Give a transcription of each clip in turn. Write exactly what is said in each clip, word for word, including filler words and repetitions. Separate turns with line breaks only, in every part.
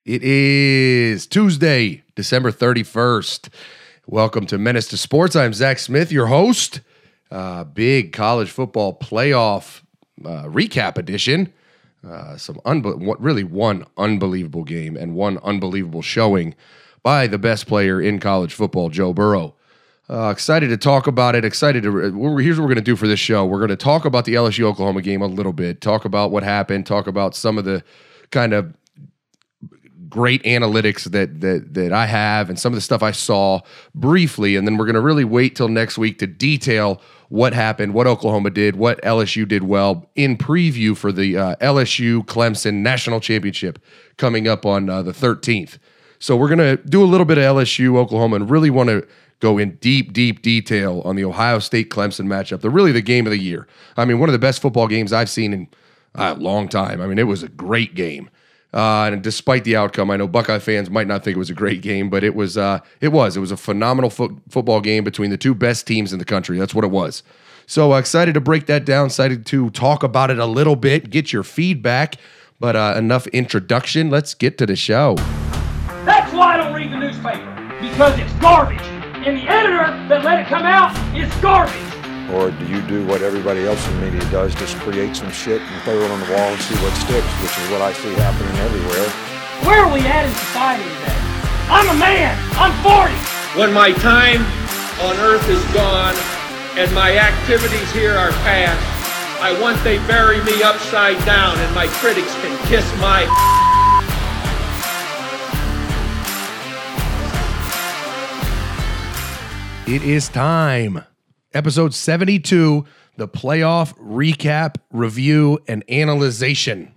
It is Tuesday, December thirty-first. Welcome to Menace to Sports. I'm Zach Smith, your host. Uh, big college football playoff uh, recap edition. Uh, some unbe- really one unbelievable game and one unbelievable showing by the best player in college football, Joe Burrow. Uh, excited to talk about it. Excited to. We're, here's what we're going to do for this show. We're going to talk about the L S U Oklahoma game a little bit. Talk about what happened. Talk about some of the kind of great analytics that that that I have and some of the stuff I saw briefly, and then we're going to really wait till next week to detail what happened, what Oklahoma did, what L S U did well in preview for the uh, L S U Clemson National Championship coming up on uh, the thirteenth. So we're going to do a little bit of L S U Oklahoma and really want to go in deep, deep detail on the Ohio State Clemson matchup. They're really the game of the year. I mean, one of the best football games I've seen in a long time. I mean, it was a great game. Uh, and despite the outcome, I know Buckeye fans might not think it was a great game, but it was. Uh, it was. It was a phenomenal fo- football game between the two best teams in the country. That's what it was. So uh, excited to break that down. Excited to talk about it a little bit, get your feedback. But uh, enough introduction. Let's get to the show.
That's why I don't read the newspaper, because it's garbage, and the editor that let it come out is garbage.
Or do you do what everybody else in the media does, just create some shit and throw it on the wall and see what sticks, which is what I see happening everywhere.
Where are we at in society today? I'm a man. I'm forty.
When my time on earth is gone and my activities here are past, I want they bury me upside down and my critics can kiss my
It is time. Episode seventy-two, the playoff recap, review, and analyzation.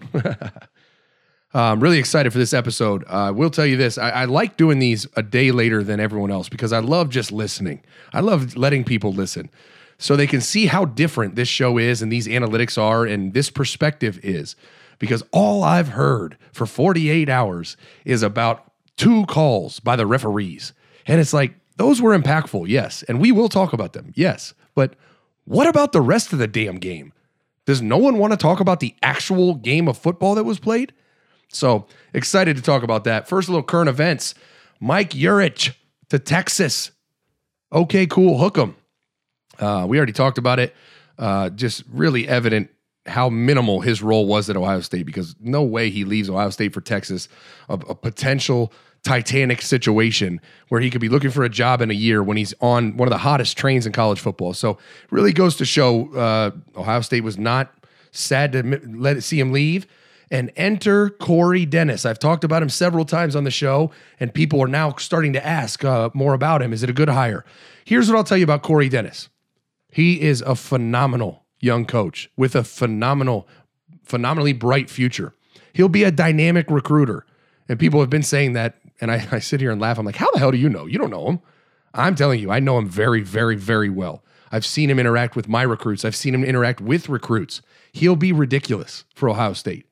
I'm really excited for this episode. I uh, will tell you this. I, I like doing these a day later than everyone else because I love just listening. I love letting people listen so they can see how different this show is and these analytics are and this perspective is. Because all I've heard for forty-eight hours is about two calls by the referees. And it's like, those were impactful, yes, and we will talk about them, yes. But what about the rest of the damn game? Does no one want to talk about the actual game of football that was played? So excited to talk about that. First, a little current events. Mike Yurich to Texas. Okay, cool, hook 'em. Uh, we already talked about it. Uh, just really evident how minimal his role was at Ohio State because no way he leaves Ohio State for Texas, a, a potential Titanic situation where he could be looking for a job in a year when he's on one of the hottest trains in college football. So really goes to show uh, Ohio State was not sad to let it see him leave. And enter Corey Dennis. I've talked about him several times on the show, and people are now starting to ask uh, more about him. Is it a good hire? Here's what I'll tell you about Corey Dennis. He is a phenomenal young coach with a phenomenal, phenomenally bright future. He'll be a dynamic recruiter. And people have been saying that, and I, I sit here and laugh. I'm like, how the hell do you know? You don't know him. I'm telling you, I know him very, very, very well. I've seen him interact with my recruits. I've seen him interact with recruits. He'll be ridiculous for Ohio State.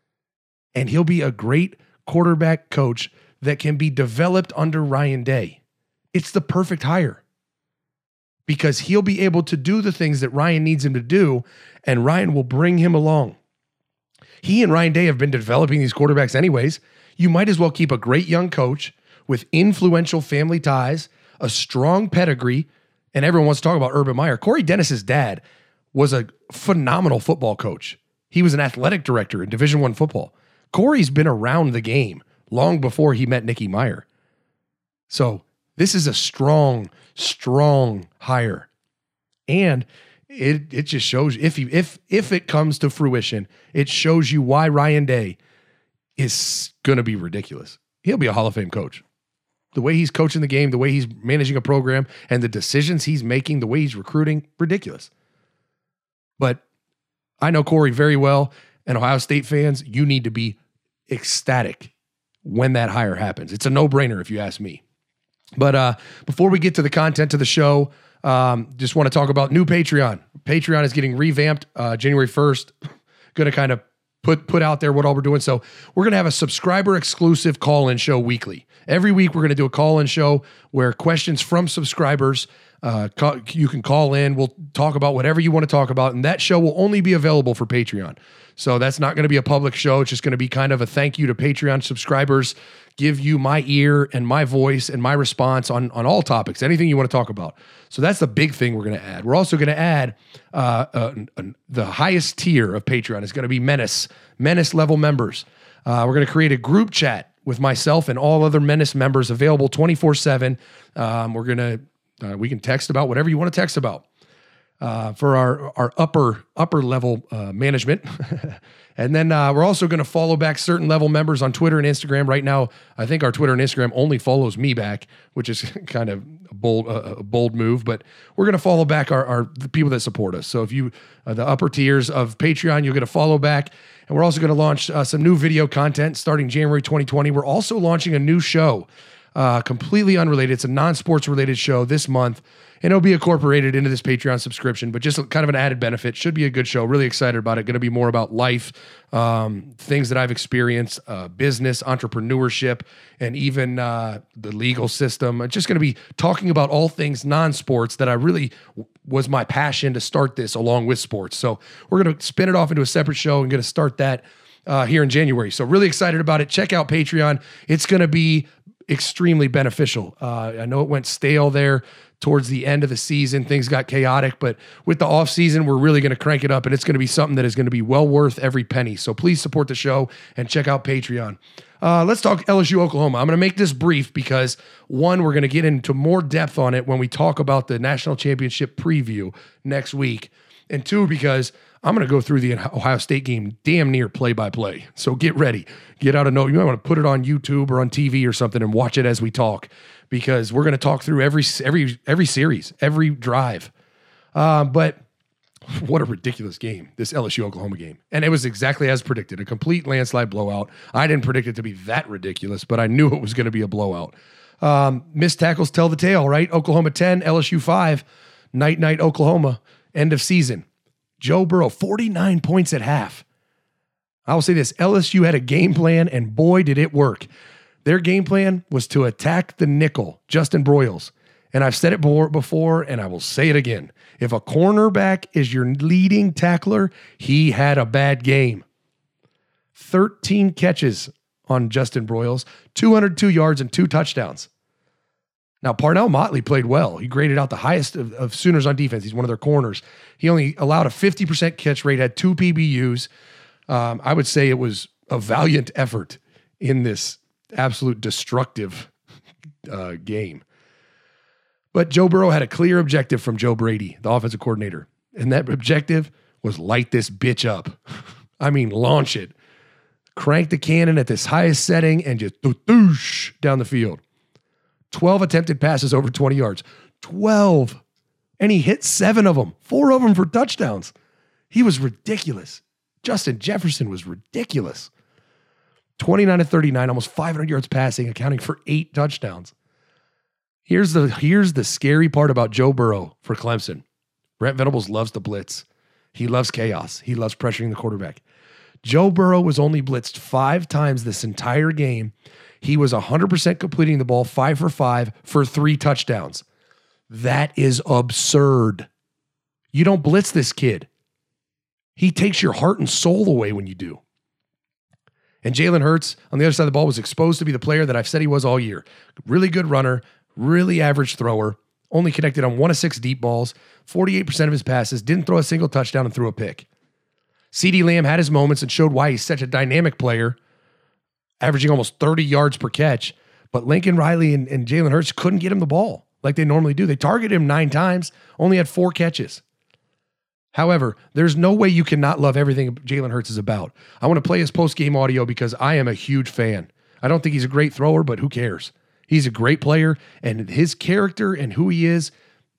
And he'll be a great quarterback coach that can be developed under Ryan Day. It's the perfect hire because he'll be able to do the things that Ryan needs him to do, and Ryan will bring him along. He and Ryan Day have been developing these quarterbacks anyways. You might as well keep a great young coach with influential family ties, a strong pedigree, and everyone wants to talk about Urban Meyer. Corey Dennis's dad was a phenomenal football coach. He was an athletic director in Division One football. Corey's been around the game long before he met Nicky Meyer. So this is a strong, strong hire. And it it just shows, if you, if if it comes to fruition, it shows you why Ryan Day is going to be ridiculous. He'll be a Hall of Fame coach. The way he's coaching the game, the way he's managing a program, and the decisions he's making, the way he's recruiting, ridiculous. But I know Corey very well, and Ohio State fans, you need to be ecstatic when that hire happens. It's a no-brainer if you ask me. But uh, before we get to the content of the show, um, just want to talk about new Patreon. Patreon is getting revamped uh, January first. Going to kind of put put out there what all we're doing. So we're going to have a subscriber exclusive call-in show weekly. Every week we're going to do a call-in show where questions from subscribers Uh, call, you can call in. We'll talk about whatever you want to talk about. And that show will only be available for Patreon. So that's not going to be a public show. It's just going to be kind of a thank you to Patreon subscribers, give you my ear and my voice and my response on, on all topics, anything you want to talk about. So that's the big thing we're going to add. We're also going to add uh, uh, uh, the highest tier of Patreon is going to be Menace, Menace level members. Uh, we're going to create a group chat with myself and all other Menace members available twenty-four seven. Um, we're going to, uh, we can text about whatever you want to text about. Uh, for our our upper upper level uh, management, and then uh, we're also going to follow back certain level members on Twitter and Instagram. Right now, I think our Twitter and Instagram only follows me back, which is kind of a bold uh, a bold move. But we're going to follow back our, our the people that support us. So if you uh, the upper tiers of Patreon, you'll get a follow back, and we're also going to launch uh, some new video content starting January twenty twenty. We're also launching a new show, uh, completely unrelated. It's a non-sports related show this month. And it'll be incorporated into this Patreon subscription, but just kind of an added benefit. Should be a good show. Really excited about it. Going to be more about life, um, things that I've experienced, uh, business, entrepreneurship, and even uh, the legal system. It's just going to be talking about all things non-sports that I really w- was my passion to start this along with sports. So we're going to spin it off into a separate show and going to start that uh, here in January. So really excited about it. Check out Patreon. It's going to be extremely beneficial. Uh, I know it went stale there towards the end of the season. Things got chaotic, but with the off season, we're really going to crank it up, and it's going to be something that is going to be well worth every penny. So please support the show and check out Patreon. Uh, let's talk L S U Oklahoma. I'm going to make this brief because one, we're going to get into more depth on it when we talk about the national championship preview next week. And two, because I'm going to go through the Ohio State game damn near play by play. So get ready, get out a note. You might want to put it on YouTube or on T V or something and watch it as we talk, because we're going to talk through every every every series, every drive. Um, but what a ridiculous game, this L S U Oklahoma game. And it was exactly as predicted, a complete landslide blowout. I didn't predict it to be that ridiculous, but I knew it was going to be a blowout. Um, missed tackles tell the tale, right? Oklahoma ten, L S U five, night, night, Oklahoma, end of season. Joe Burrow, forty-nine points at half. I will say this, L S U had a game plan, and boy, did it work. Their game plan was to attack the nickel, Justin Broyles. And I've said it before, and I will say it again. If a cornerback is your leading tackler, he had a bad game. thirteen catches on Justin Broyles, two hundred two yards and two touchdowns. Now, Parnell Motley played well. He graded out the highest of, of Sooners on defense. He's one of their corners. He only allowed a fifty percent catch rate, had two P B Us. Um, I would say it was a valiant effort in this absolute destructive uh, game. But Joe Burrow had a clear objective from Joe Brady, the offensive coordinator. And that objective was light this bitch up. I mean, launch it. Crank the cannon at this highest setting and just doosh down the field. twelve attempted passes over twenty yards. twelve. And he hit seven of them. Four of them for touchdowns. He was ridiculous. Justin Jefferson was ridiculous. twenty-nine to thirty-nine, almost five hundred yards passing, accounting for eight touchdowns. Here's the, here's the scary part about Joe Burrow for Clemson. Brent Venables loves to blitz. He loves chaos. He loves pressuring the quarterback. Joe Burrow was only blitzed five times this entire game. He was one hundred percent completing the ball, five for five for three touchdowns. That is absurd. You don't blitz this kid. He takes your heart and soul away when you do. And Jalen Hurts, on the other side of the ball, was exposed to be the player that I've said he was all year. Really good runner, really average thrower, only connected on one of six deep balls, forty-eight percent of his passes, didn't throw a single touchdown and threw a pick. CeeDee Lamb had his moments and showed why he's such a dynamic player, averaging almost thirty yards per catch. But Lincoln Riley and, and Jalen Hurts couldn't get him the ball like they normally do. They targeted him nine times, only had four catches. However, there's no way you cannot love everything Jalen Hurts is about. I want to play his post-game audio because I am a huge fan. I don't think he's a great thrower, but who cares? He's a great player, and his character and who he is,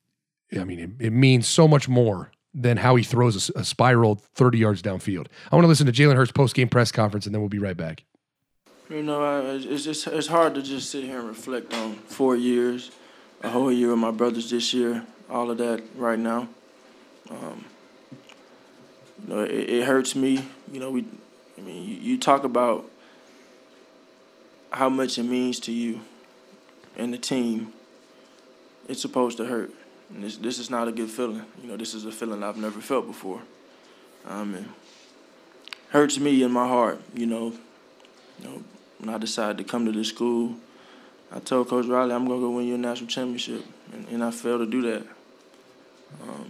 I mean, it, it means so much more than how he throws a, a spiral thirty yards downfield. I want to listen to Jalen Hurts' post-game press conference, and then we'll be right back.
You know, I, it's just it's hard to just sit here and reflect on four years, a whole year with my brothers this year, all of that right now. Um, you know, it, it hurts me. You know, we, I mean, you, you talk about how much it means to you and the team. It's supposed to hurt. And this this is not a good feeling. You know, this is a feeling I've never felt before. Um, it hurts me in my heart. You know, you know, when I decided to come to this school, I told Coach Riley, I'm gonna go win you a national championship, and, and I failed to do that. Um,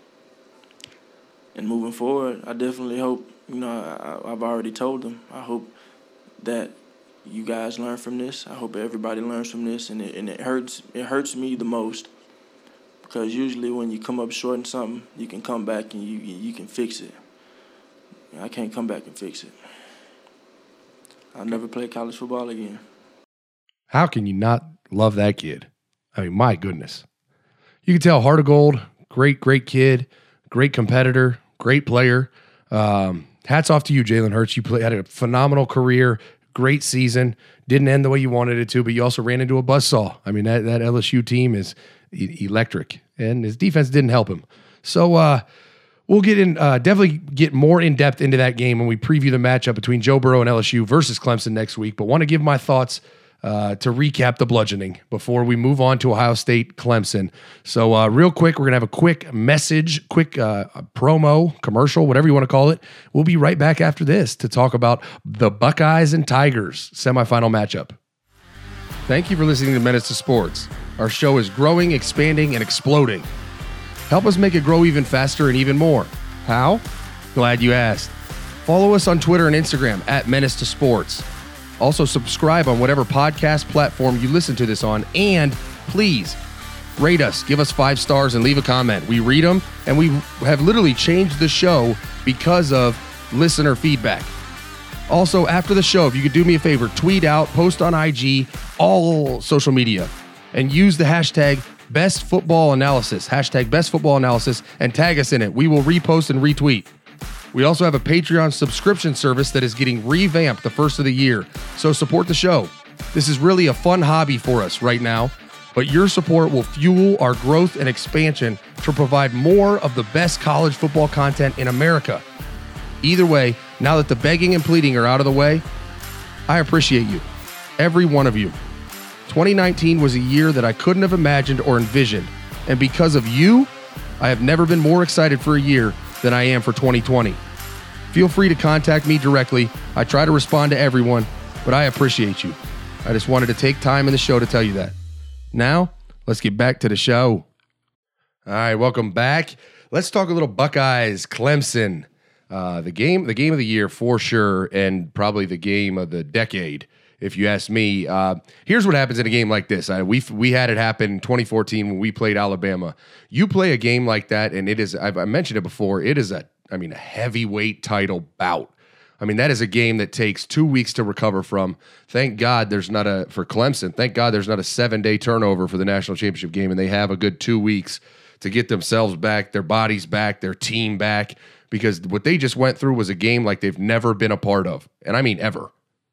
and moving forward, I definitely hope. You know, I, I've already told them. I hope that you guys learn from this. I hope everybody learns from this, and it, and it hurts. It hurts me the most because usually when you come up short in something, you can come back and you you can fix it. I can't come back and fix it. I'll never play college football again.
How can you not love that kid? I mean, my goodness. You can tell Heart of Gold, great, great kid, great competitor, great player. Um, hats off to you, Jalen Hurts. You play, had a phenomenal career, great season. Didn't end the way you wanted it to, but you also ran into a buzzsaw. I mean, that, that L S U team is e- electric, and his defense didn't help him. So uh, we'll get in, uh, definitely get more in depth into that game when we preview the matchup between Joe Burrow and L S U versus Clemson next week. But want to give my thoughts uh, to recap the bludgeoning before we move on to Ohio State Clemson. So uh, real quick, we're going to have a quick message, quick uh, promo, commercial, whatever you want to call it. We'll be right back after this to talk about the Buckeyes and Tigers semifinal matchup. Thank you for listening to Menace to Sports. Our show is growing, expanding, and exploding. Help us make it grow even faster and even more. How? Glad you asked. Follow us on Twitter and Instagram at Menace to Sports. Also subscribe on whatever podcast platform you listen to this on, and please rate us, give us five stars, and leave a comment. We read them, and we have literally changed the show because of listener feedback. Also, after the show, if you could do me a favor, tweet out, post on I G, all social media, and use the hashtag Best Football Analysis, hashtag Best Football Analysis, and tag us in it. We will repost and retweet. We also have a Patreon subscription service that is getting revamped the first of the year, so support the show. This is really a fun hobby for us right now, but your support will fuel our growth and expansion to provide more of the best college football content in America. Either way, now that the begging and pleading are out of the way, I appreciate you, every one of you. twenty nineteen was a year that I couldn't have imagined or envisioned, and because of you, I have never been more excited for a year than I am for twenty twenty. Feel free to contact me directly. I try to respond to everyone, but I appreciate you. I just wanted to take time in the show to tell you that. Now, let's get back to the show. All right, welcome back. Let's talk a little Buckeyes, Clemson. Uh, the game, the game of the year for sure, and probably the game of the decade, if you ask me. Uh, here's what happens in a game like this. I, we we had it happen in twenty fourteen when we played Alabama. You play a game like that, and it is, I've I mentioned it before, it is a, I mean, a heavyweight title bout. I mean, that is a game that takes two weeks to recover from. Thank God there's not a, for Clemson, thank God there's not a seven-day turnover for the national championship game, and they have a good two weeks to get themselves back, their bodies back, their team back, because what they just went through was a game like they've never been a part of. And I mean ever.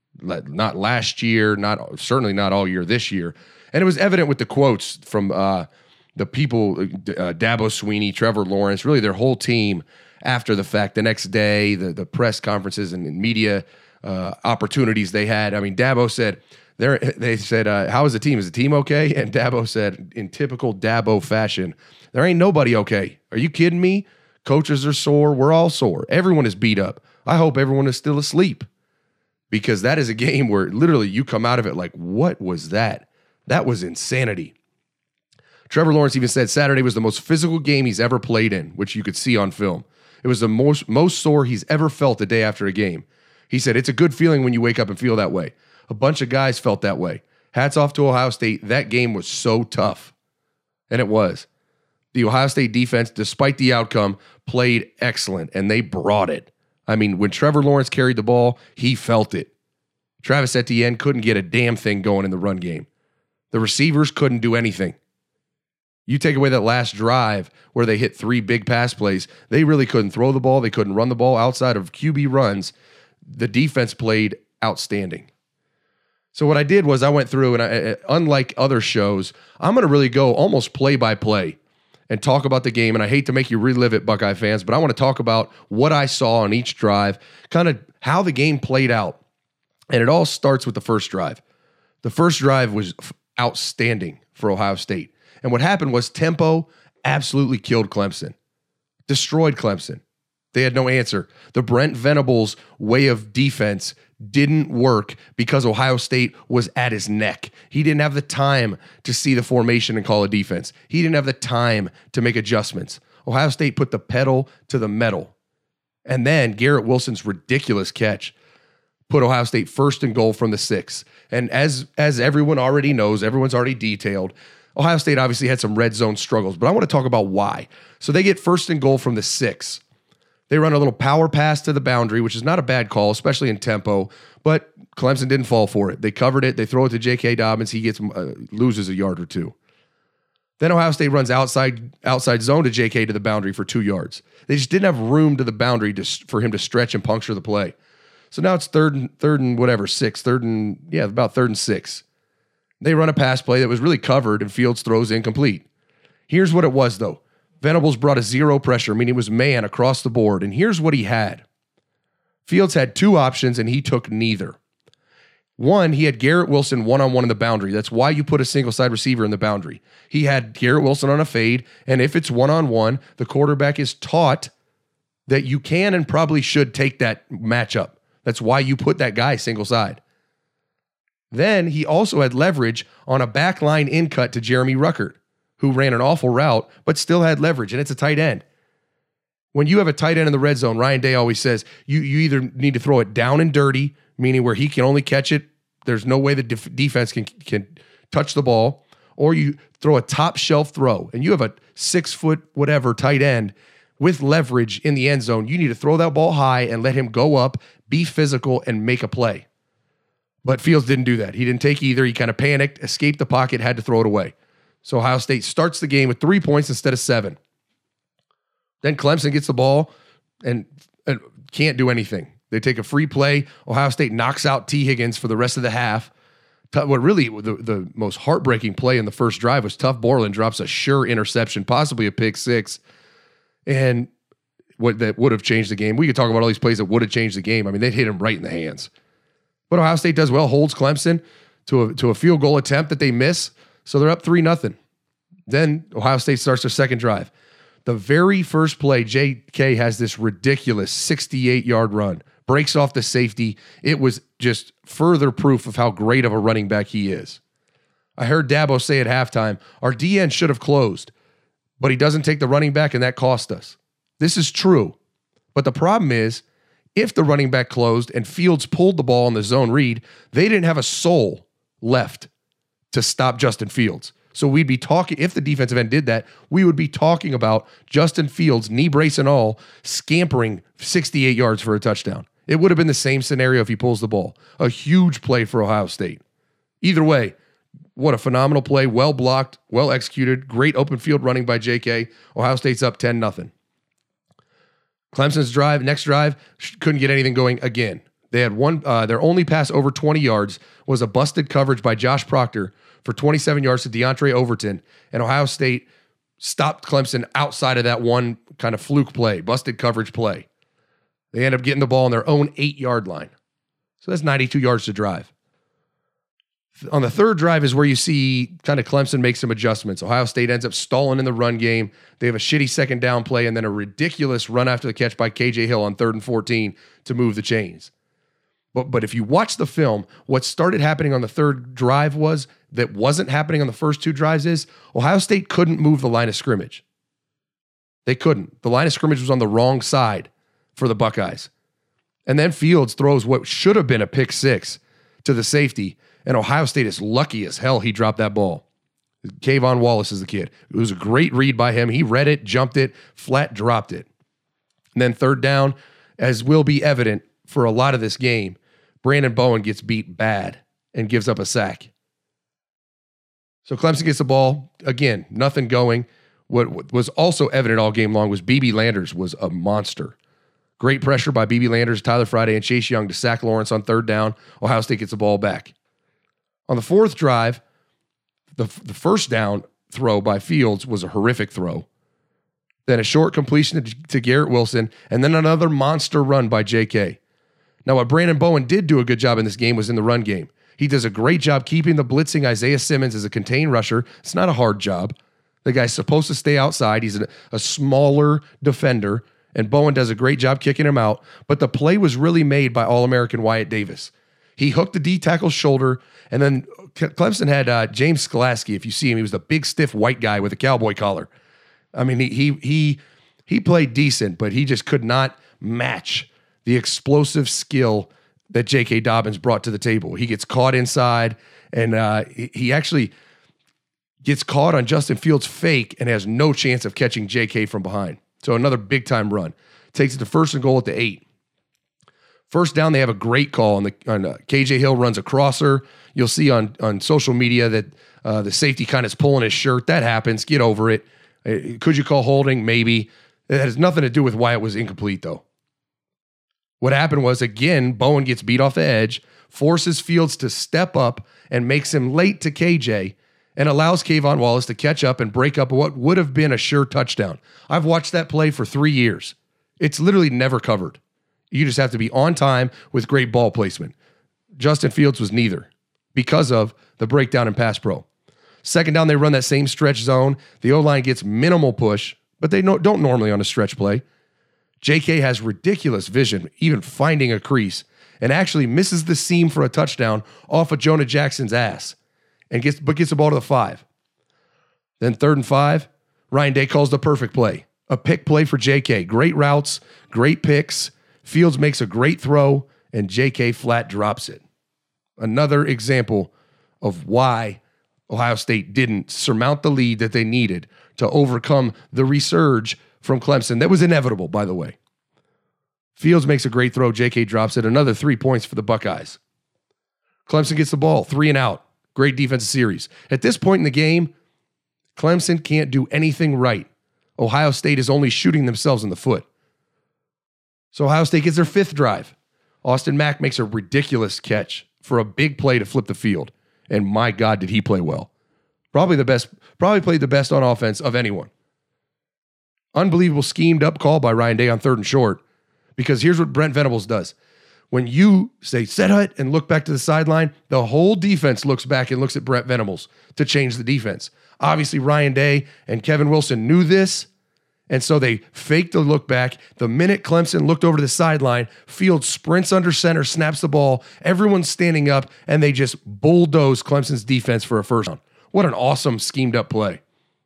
Not last year, not certainly not all year this year. And it was evident with the quotes from uh, the people, uh, Dabo Swinney, Trevor Lawrence, really their whole team after the fact, the next day, the, the press conferences and, and media uh, opportunities they had. I mean, Dabo said, they said, uh, how is the team? Is the team okay? And Dabo said, in typical Dabo fashion, there ain't nobody okay. Are you kidding me? Coaches are sore. We're all sore. Everyone is beat up. I hope everyone is still asleep, because that is a game where literally you come out of it like, what was that? That was insanity. Trevor Lawrence even said Saturday was the most physical game he's ever played in, which you could see on film. It was the most, most sore he's ever felt the day after a game. He said, it's a good feeling when you wake up and feel that way. A bunch of guys felt that way. Hats off to Ohio State. That game was so tough. And it was. The Ohio State defense, despite the outcome, played excellent, and they brought it. I mean, when Trevor Lawrence carried the ball, he felt it. Travis Etienne couldn't get a damn thing going in the run game. The receivers couldn't do anything. You take away that last drive where they hit three big pass plays, they really couldn't throw the ball. They couldn't run the ball outside of Q B runs. The defense played outstanding. So what I did was I went through, and I, unlike other shows, I'm going to really go almost play-by-play and talk about the game. And I hate to make you relive it, Buckeye fans, but I want to talk about what I saw on each drive, kind of how the game played out. And it all starts with the first drive. The first drive was outstanding for Ohio State. And what happened was tempo, absolutely killed Clemson, destroyed Clemson. They had no answer. The Brent Venables way of defense didn't work because Ohio State was at his neck. He didn't have the time to see the formation and call a defense. He didn't have the time to make adjustments. Ohio State put the pedal to the metal. And then Garrett Wilson's ridiculous catch put Ohio State first and goal from the six. And as, as everyone already knows, everyone's already detailed, Ohio State obviously had some red zone struggles, but I want to talk about why. So they get first and goal from the six. They run a little power pass to the boundary, which is not a bad call, especially in tempo, but Clemson didn't fall for it. They covered it. They throw it to J K. Dobbins. He gets uh, loses a yard or two. Then Ohio State runs outside outside zone to J K to the boundary for two yards. They just didn't have room to the boundary to, for him to stretch and puncture the play. So now it's third and third and whatever, six, third and, yeah, about third and six. They run a pass play that was really covered and Fields throws incomplete. Here's what it was, though. Venables brought a zero pressure, meaning it was man across the board. And here's what he had. Fields had two options, and he took neither. One, he had Garrett Wilson one-on-one in the boundary. That's why you put a single-side receiver in the boundary. He had Garrett Wilson on a fade, and if it's one-on-one, the quarterback is taught that you can and probably should take that matchup. That's why you put that guy single-side. Then he also had leverage on a backline in-cut to Jeremy Ruckert, who ran an awful route, but still had leverage, and it's a tight end. When you have a tight end in the red zone, Ryan Day always says, you, you either need to throw it down and dirty, meaning where he can only catch it, there's no way the def- defense can, can touch the ball, or you throw a top shelf throw, and you have a six-foot whatever tight end with leverage in the end zone. You need to throw that ball high and let him go up, be physical, and make a play. But Fields didn't do that. He didn't take either. He kind of panicked, escaped the pocket, had to throw it away. So Ohio State starts the game with three points instead of seven. Then Clemson gets the ball and, and can't do anything. They take a free play. Ohio State knocks out T. Higgins for the rest of the half. What really, the, the most heartbreaking play in the first drive was Tuf Borland drops a sure interception, possibly a pick six. And what that would have changed the game. We could talk about all these plays that would have changed the game. I mean, they'd hit him right in the hands. But Ohio State does well, holds Clemson to a, to a field goal attempt that they miss. So they're up three nothing. Then Ohio State starts their second drive. The very first play, J K has this ridiculous sixty-eight-yard run, breaks off the safety. It was just further proof of how great of a running back he is. I heard Dabo say at halftime, our D N should have closed, but he doesn't take the running back, and that cost us. This is true. But the problem is, if the running back closed and Fields pulled the ball on the zone read, they didn't have a soul left to stop Justin Fields. So we'd be talking, if the defensive end did that, we would be talking about Justin Fields, knee brace and all, scampering sixty-eight yards for a touchdown. It would have been the same scenario if he pulls the ball. A huge play for Ohio State. Either way, what a phenomenal play, well blocked, well executed, great open field running by J K. Ohio State's up ten nothing. Clemson's drive, next drive, couldn't get anything going again. They had one, uh, their only pass over twenty yards was a busted coverage by Josh Proctor for twenty-seven yards to DeAndre Overton, and Ohio State stopped Clemson outside of that one kind of fluke play, busted coverage play. They end up getting the ball on their own eight-yard line. So that's ninety-two yards to drive. On the third drive is where you see kind of Clemson make some adjustments. Ohio State ends up stalling in the run game. They have a shitty second down play and then a ridiculous run after the catch by K J Hill on third and fourteen to move the chains. But, but if you watch the film, what started happening on the third drive was that wasn't happening on the first two drives is Ohio State couldn't move the line of scrimmage. They couldn't. The line of scrimmage was on the wrong side for the Buckeyes. And then Fields throws what should have been a pick six to the safety, and Ohio State is lucky as hell he dropped that ball. Kayvon Wallace is the kid. It was a great read by him. He read it, jumped it, flat dropped it. And then third down, as will be evident for a lot of this game, Brandon Bowen gets beat bad and gives up a sack. So Clemson gets the ball. Again, nothing going. What, what was also evident all game long was B B Landers was a monster. Great pressure by B B Landers, Tyler Friday, and Chase Young to sack Lawrence on third down. Ohio State gets the ball back. On the fourth drive, the, the first down throw by Fields was a horrific throw. Then a short completion to, to Garrett Wilson, and then another monster run by J K. Now, what Brandon Bowen did do a good job in this game was in the run game. He does a great job keeping the blitzing Isaiah Simmons as a contained rusher. It's not a hard job. The guy's supposed to stay outside. He's a, a smaller defender, and Bowen does a great job kicking him out. But the play was really made by All-American Wyatt Davis. He hooked the D tackle's shoulder, and then Clemson had uh, James Sklasky. If you see him, he was the big, stiff white guy with a cowboy collar. I mean, he he he he played decent, but he just could not match the explosive skill that J K. Dobbins brought to the table. He gets caught inside, and uh, he, he actually gets caught on Justin Fields' fake and has no chance of catching J K from behind. So another big-time run. Takes it to first and goal at the eight. First down, they have a great call on the on uh, K J Hill runs a crosser. You'll see on on social media that uh, the safety kind of is pulling his shirt. That happens. Get over it. Uh, could you call holding? Maybe. It has nothing to do with why it was incomplete, though. What happened was, again, Bowen gets beat off the edge, forces Fields to step up and makes him late to K J, and allows Kayvon Wallace to catch up and break up what would have been a sure touchdown. I've watched that play for three years. It's literally never covered. You just have to be on time with great ball placement. Justin Fields was neither because of the breakdown in pass pro. Second down, they run that same stretch zone. The O-line gets minimal push, but they don't normally on a stretch play. J K has ridiculous vision, even finding a crease, and actually misses the seam for a touchdown off of Jonah Jackson's ass, and gets but gets the ball to the five. Then third and five, Ryan Day calls the perfect play. A pick play for J K. Great routes, great picks. Fields makes a great throw, and J K flat drops it. Another example of why Ohio State didn't surmount the lead that they needed to overcome the resurge from Clemson. That was inevitable, by the way. Fields makes a great throw. J K drops it. Another three points for the Buckeyes. Clemson gets the ball, three and out. Great defensive series. At this point in the game, Clemson can't do anything right. Ohio State is only shooting themselves in the foot. So Ohio State gets their fifth drive. Austin Mack makes a ridiculous catch for a big play to flip the field. And my God, did he play well. Probably the best, probably played the best on offense of anyone. Unbelievable schemed up call by Ryan Day on third and short. Because here's what Brent Venables does. When you say set hut and look back to the sideline, the whole defense looks back and looks at Brent Venables to change the defense. Obviously, Ryan Day and Kevin Wilson knew this, and so they faked the look back. The minute Clemson looked over to the sideline, Fields sprints under center, snaps the ball. Everyone's standing up, and they just bulldoze Clemson's defense for a first down. What an awesome schemed up play.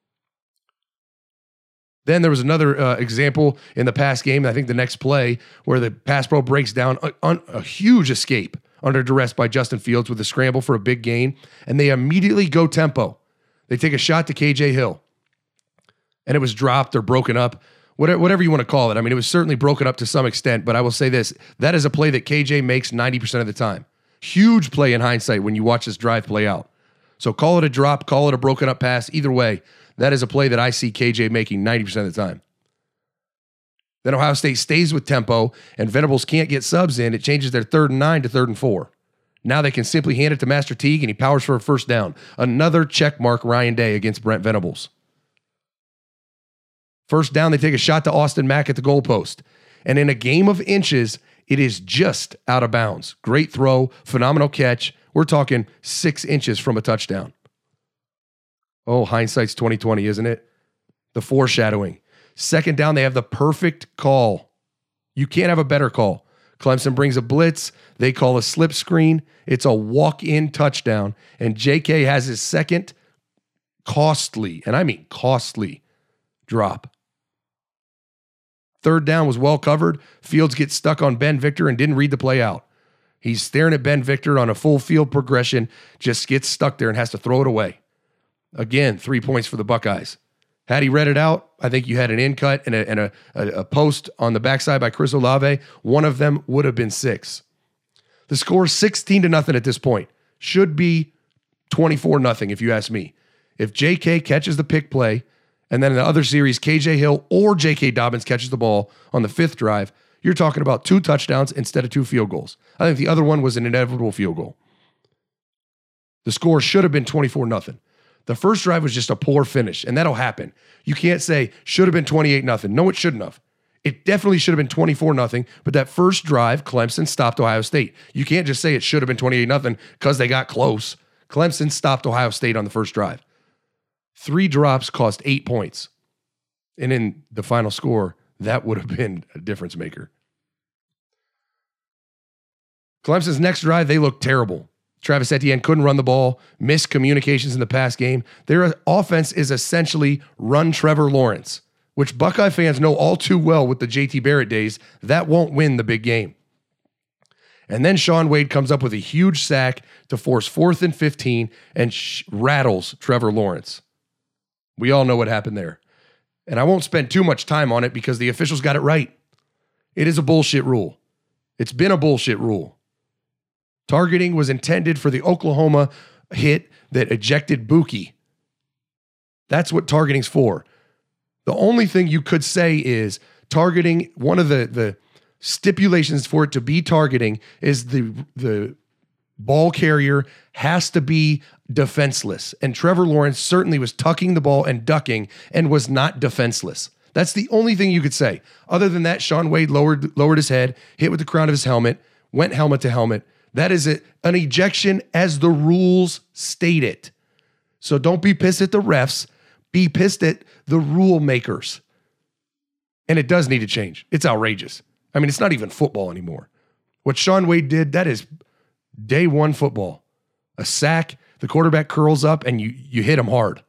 Then there was another uh, example in the pass game, I think the next play, where the pass pro breaks down a, a, a huge escape under duress by Justin Fields with a scramble for a big gain, and they immediately go tempo. They take a shot to K J Hill, and it was dropped or broken up, whatever you want to call it. I mean, it was certainly broken up to some extent, but I will say this. That is a play that K J makes ninety percent of the time. Huge play in hindsight when you watch this drive play out. So call it a drop, call it a broken up pass. Either way, that is a play that I see K J making ninety percent of the time. Then Ohio State stays with tempo, and Venables can't get subs in. It changes their third and nine to third and four. Now they can simply hand it to Master Teague, and he powers for a first down. Another check mark Ryan Day against Brent Venables. First down, they take a shot to Austin Mack at the goalpost. And in a game of inches, it is just out of bounds. Great throw, phenomenal catch. We're talking six inches from a touchdown. Oh, hindsight's twenty twenty, isn't it? The foreshadowing. Second down, they have the perfect call. You can't have a better call. Clemson brings a blitz. They call a slip screen. It's a walk-in touchdown. And J K has his second costly, and I mean costly, drop. Third down was well covered. Fields gets stuck on Ben Victor and didn't read the play out. He's staring at Ben Victor on a full field progression, just gets stuck there and has to throw it away. Again, three points for the Buckeyes. Had he read it out, I think you had an in cut and a, and a, a, a post on the backside by Chris Olave. One of them would have been six. The score is sixteen to nothing at this point. Should be twenty-four nothing if you ask me. If J K catches the pick play, and then in the other series, K J Hill or J K Dobbins catches the ball on the fifth drive, you're talking about two touchdowns instead of two field goals. I think the other one was an inevitable field goal. The score should have been twenty-four nothing. The first drive was just a poor finish, and that'll happen. You can't say, should have been twenty-eight nothing. No, it shouldn't have. It definitely should have been twenty-four nothing, but that first drive, Clemson stopped Ohio State. You can't just say it should have been twenty-eight nothing because they got close. Clemson stopped Ohio State on the first drive. Three drops cost eight points. And in the final score, that would have been a difference maker. Clemson's next drive, they looked terrible. Travis Etienne couldn't run the ball, missed communications in the pass game. Their offense is essentially run Trevor Lawrence, which Buckeye fans know all too well with the J T Barrett days. That won't win the big game. And then Shaun Wade comes up with a huge sack to force fourth and fifteen and sh- rattles Trevor Lawrence. We all know what happened there. And I won't spend too much time on it because the officials got it right. It is a bullshit rule. It's been a bullshit rule. Targeting was intended for the Oklahoma hit that ejected Buki. That's what targeting's for. The only thing you could say is targeting, one of the, the stipulations for it to be targeting is the, the ball carrier has to be defenseless. And Trevor Lawrence certainly was tucking the ball and ducking and was not defenseless. That's the only thing you could say. Other than that, Shaun Wade lowered, lowered his head, hit with the crown of his helmet, went helmet to helmet. That is a, an ejection as the rules state it. So don't be pissed at the refs. Be pissed at the rule makers. And it does need to change. It's outrageous. I mean, it's not even football anymore. What Shaun Wade did, that is day one football. A sack, the quarterback curls up, and you, you hit him hard.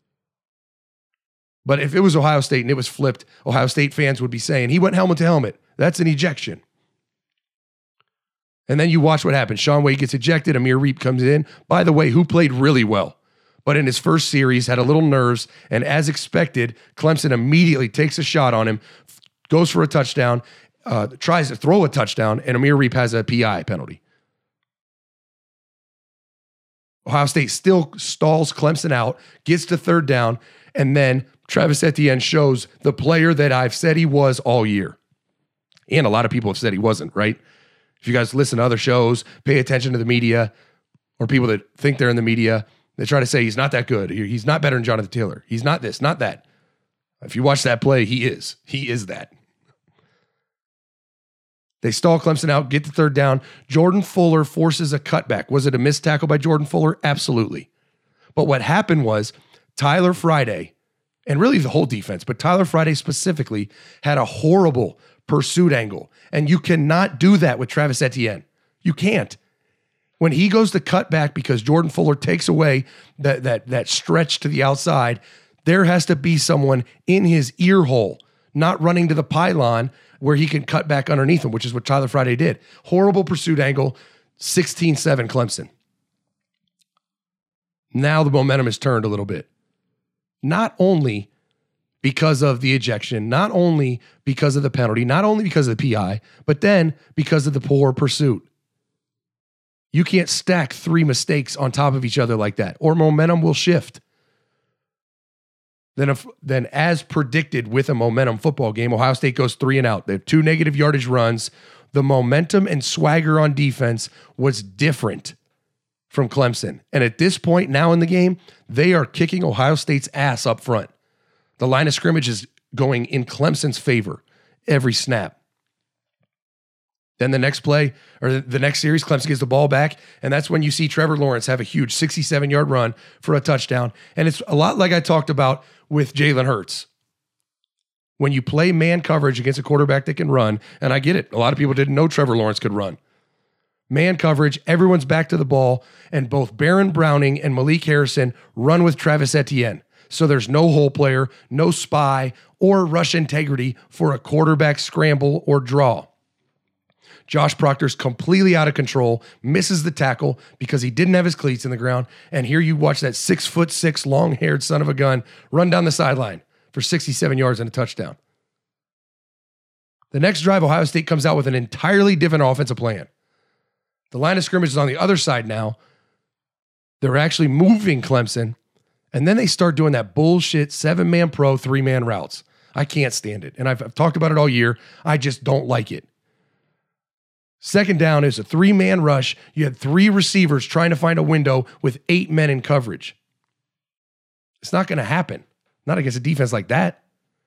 But if it was Ohio State and it was flipped, Ohio State fans would be saying, he went helmet to helmet. That's an ejection. And then you watch what happens. Shaun Wade gets ejected. Amir Reep comes in. By the way, who played really well, but in his first series had a little nerves. And as expected, Clemson immediately takes a shot on him, goes for a touchdown, uh, tries to throw a touchdown, and Amir Reep has a P I penalty. Ohio State still stalls Clemson out, gets to third down, and then Travis Etienne shows the player that I've said he was all year. And a lot of people have said he wasn't, right? If you guys listen to other shows, pay attention to the media or people that think they're in the media, they try to say he's not that good. He's not better than Jonathan Taylor. He's not this, not that. If you watch that play, he is. He is that. They stall Clemson out, get the third down. Jordan Fuller forces a cutback. Was it a missed tackle by Jordan Fuller? Absolutely. But what happened was Tyler Friday, and really the whole defense, but Tyler Friday specifically, had a horrible pursuit angle. And you cannot do that with Travis Etienne. You can't. When he goes to cut back because Jordan Fuller takes away that, that, that stretch to the outside, there has to be someone in his ear hole, not running to the pylon where he can cut back underneath him, which is what Tyler Friday did. Horrible pursuit angle, sixteen seven Clemson. Now the momentum is turned a little bit. Not only because of the ejection, not only because of the penalty, not only because of the P I, but then because of the poor pursuit. You can't stack three mistakes on top of each other like that, or momentum will shift. Then, if, then as predicted with a momentum football game, Ohio State goes three and out. They have two negative yardage runs. The momentum and swagger on defense was different from Clemson. And at this point now in the game, they are kicking Ohio State's ass up front. The line of scrimmage is going in Clemson's favor every snap. Then the next play, or the next series, Clemson gets the ball back, and that's when you see Trevor Lawrence have a huge sixty-seven-yard run for a touchdown. And it's a lot like I talked about with Jalen Hurts. When you play man coverage against a quarterback that can run, and I get it, a lot of people didn't know Trevor Lawrence could run. Man coverage, everyone's back to the ball, and both Baron Browning and Malik Harrison run with Travis Etienne. So there's no hole player, no spy, or rush integrity for a quarterback scramble or draw. Josh Proctor's completely out of control, misses the tackle because he didn't have his cleats in the ground. And here you watch that six foot six, long-haired son of a gun run down the sideline for sixty-seven yards and a touchdown. The next drive, Ohio State comes out with an entirely different offensive plan. The line of scrimmage is on the other side now. They're actually moving Clemson. And then they start doing that bullshit seven-man pro, three-man routes. I can't stand it. And I've, I've talked about it all year. I just don't like it. Second down is a three-man rush. You had three receivers trying to find a window with eight men in coverage. It's not going to happen. Not against a defense like that.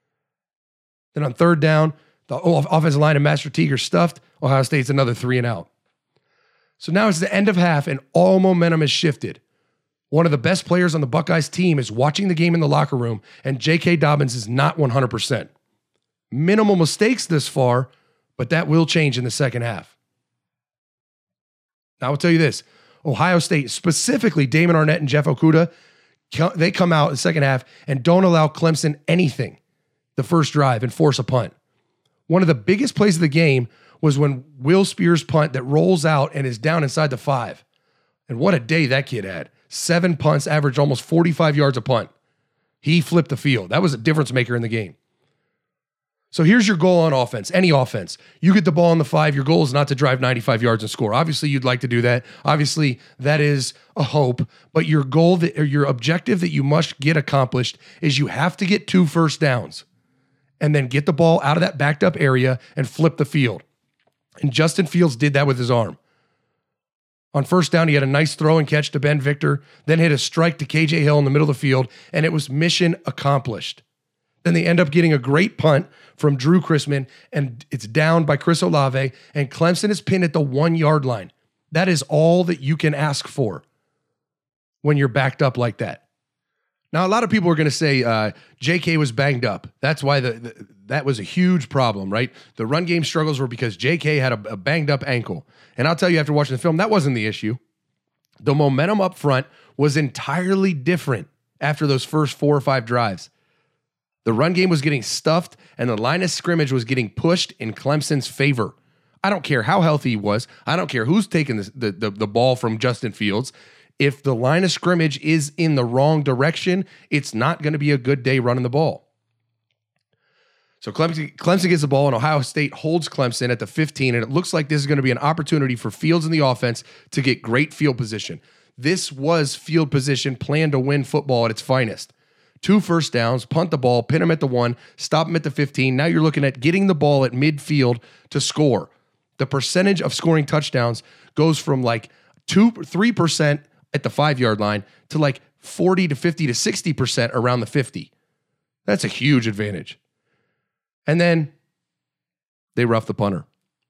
Then on third down, the offensive line of Master Teague are stuffed. Ohio State's another three and out. So now it's the end of half and all momentum has shifted. One of the best players on the Buckeyes team is watching the game in the locker room, and J K. Dobbins is not one hundred percent. Minimal mistakes this far, but that will change in the second half. Now, I will tell you this. Ohio State, specifically Damon Arnett and Jeff Okudah, they come out in the second half and don't allow Clemson anything the first drive and force a punt. One of the biggest plays of the game was when Will Spears' punt that rolls out and is down inside the five. And what a day that kid had. Seven punts, averaged almost forty-five yards a punt. He flipped the field. That was a difference maker in the game. So here's your goal on offense, any offense. You get the ball on the five. Your goal is not to drive ninety-five yards and score. Obviously, you'd like to do that. Obviously, that is a hope. But your goal, that, or your objective that you must get accomplished is you have to get two first downs and then get the ball out of that backed up area and flip the field. And Justin Fields did that with his arm. On first down, he had a nice throw and catch to Ben Victor, then hit a strike to K J Hill in the middle of the field, and it was mission accomplished. Then they end up getting a great punt from Drew Chrisman, and it's down by Chris Olave, and Clemson is pinned at the one-yard line. That is all that you can ask for when you're backed up like that. Now, a lot of people are going to say uh, J K was banged up. That's why the, the that was a huge problem, right? The run game struggles were because J K had a, a banged-up ankle. And I'll tell you, after watching the film, that wasn't the issue. The momentum up front was entirely different after those first four or five drives. The run game was getting stuffed, and the line of scrimmage was getting pushed in Clemson's favor. I don't care how healthy he was. I don't care who's taking the, the, the, the ball from Justin Fields. If the line of scrimmage is in the wrong direction, it's not going to be a good day running the ball. So Clemson, Clemson gets the ball, and Ohio State holds Clemson at the fifteen, and it looks like this is going to be an opportunity for Fields and the offense to get great field position. This was field position planned to win football at its finest. Two first downs, punt the ball, pin him at the one, stop him at the fifteen. Now you're looking at getting the ball at midfield to score. The percentage of scoring touchdowns goes from like two, three percent at the five-yard line to like forty to fifty to sixty percent around the fifty. That's a huge advantage. And then they rough the punter.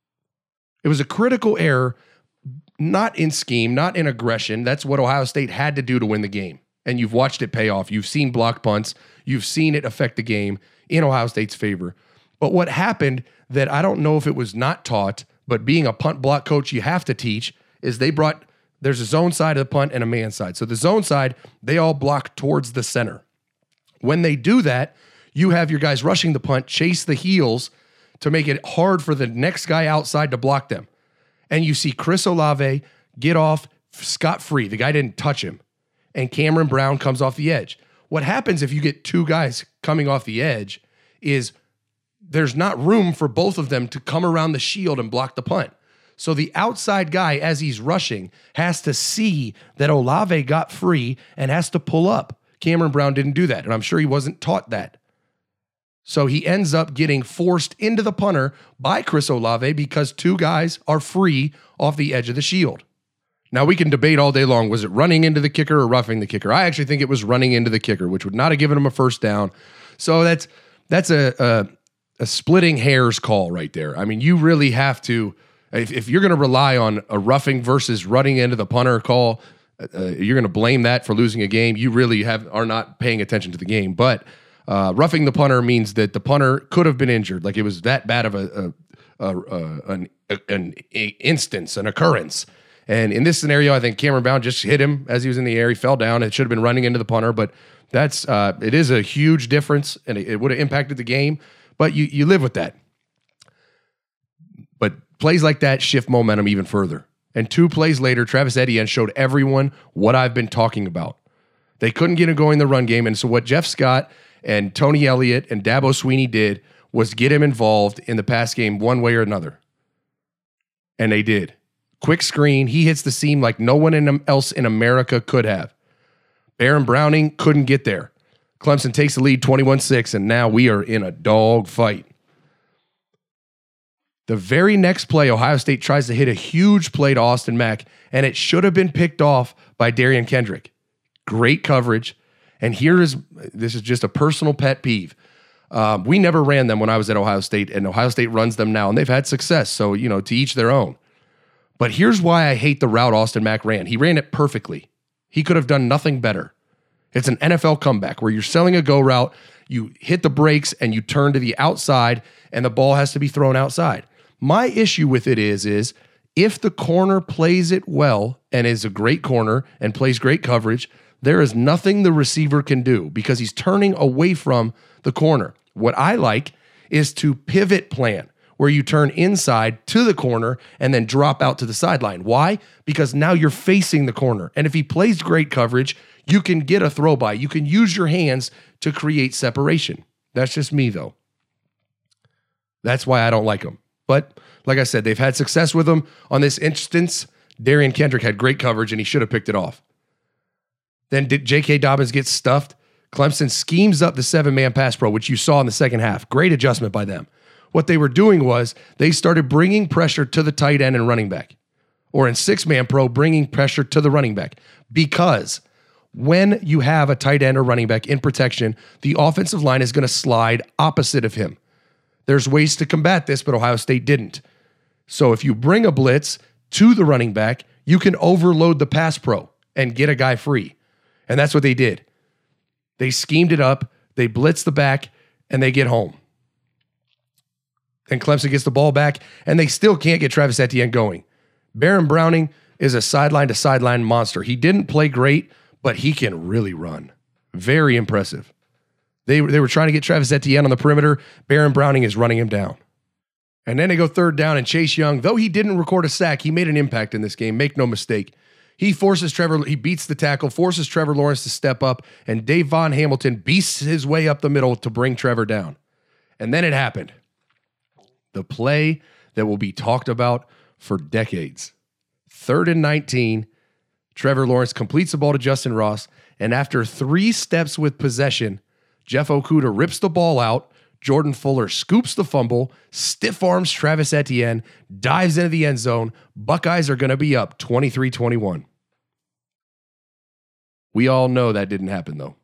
It was a critical error, not in scheme, not in aggression. That's what Ohio State had to do to win the game. And you've watched it pay off. You've seen block punts. You've seen it affect the game in Ohio State's favor. But what happened that I don't know if it was not taught, but being a punt block coach you have to teach, is they brought, there's a zone side of the punt and a man side. So the zone side, they all block towards the center. When they do that, you have your guys rushing the punt, chase the heels to make it hard for the next guy outside to block them. And you see Chris Olave get off scot-free. The guy didn't touch him. And Cameron Brown comes off the edge. What happens if you get two guys coming off the edge is there's not room for both of them to come around the shield and block the punt. So the outside guy, as he's rushing, has to see that Olave got free and has to pull up. Cameron Brown didn't do that, and I'm sure he wasn't taught that. So he ends up getting forced into the punter by Chris Olave because two guys are free off the edge of the shield. Now, we can debate all day long, was it running into the kicker or roughing the kicker? I actually think it was running into the kicker, which would not have given him a first down. So that's that's a a, a splitting hairs call right there. I mean, you really have to, if, if you're going to rely on a roughing versus running into the punter call, uh, you're going to blame that for losing a game. You really have are not paying attention to the game. But uh, roughing the punter means that the punter could have been injured. Like it was that bad of a, a, a, a an, a, an instance, an occurrence. And in this scenario, I think Cameron Brown just hit him as he was in the air. He fell down. It should have been running into the punter, but that's uh, it is a huge difference, and it, it would have impacted the game. But you you live with that. But plays like that shift momentum even further. And two plays later, Travis Etienne showed everyone what I've been talking about. They couldn't get it going in the run game, and so what Jeff Scott and Tony Elliott and Dabo Swinney did was get him involved in the pass game one way or another. And they did. Quick screen. He hits the seam like no one else in America could have. Baron Browning couldn't get there. Clemson takes the lead twenty-one six, and now we are in a dog fight. The very next play, Ohio State tries to hit a huge play to Austin Mack, and it should have been picked off by Darian Kendrick. Great coverage. And here is, this is just a personal pet peeve. Um, we never ran them when I was at Ohio State, and Ohio State runs them now, and they've had success. So, you know, to each their own. But here's why I hate the route Austin Mack ran. He ran it perfectly. He could have done nothing better. It's an N F L comeback where you're selling a go route, you hit the brakes and you turn to the outside and the ball has to be thrown outside. My issue with it is, is if the corner plays it well and is a great corner and plays great coverage, there is nothing the receiver can do because he's turning away from the corner. What I like is to pivot plan, where you turn inside to the corner and then drop out to the sideline. Why? Because now you're facing the corner. And if he plays great coverage, you can get a throw by. You can use your hands to create separation. That's just me, though. That's why I don't like him. But like I said, they've had success with him. On this instance, Darian Kendrick had great coverage and he should have picked it off. Then did J K. Dobbins get stuffed? Clemson schemes up the seven-man pass pro, which you saw in the second half. Great adjustment by them. What they were doing was they started bringing pressure to the tight end and running back. Or in six-man pro, bringing pressure to the running back. Because when you have a tight end or running back in protection, the offensive line is going to slide opposite of him. There's ways to combat this, but Ohio State didn't. So if you bring a blitz to the running back, you can overload the pass pro and get a guy free. And that's what they did. They schemed it up, they blitz the back, and they get home. And Clemson gets the ball back, and they still can't get Travis Etienne going. Baron Browning is a sideline-to-sideline monster. He didn't play great, but he can really run. Very impressive. They, they were trying to get Travis Etienne on the perimeter. Baron Browning is running him down. And then they go third down, and Chase Young, though he didn't record a sack, he made an impact in this game. Make no mistake. He forces Trevor, he beats the tackle, forces Trevor Lawrence to step up, and Dave Von Hamilton beasts his way up the middle to bring Trevor down. And then it happened. The play that will be talked about for decades. Third and nineteen, Trevor Lawrence completes the ball to Justin Ross, and after three steps with possession, Jeff Okudah rips the ball out, Jordan Fuller scoops the fumble, stiff arms Travis Etienne, dives into the end zone. Buckeyes are going to be up twenty-three twenty-one. We all know that didn't happen, though.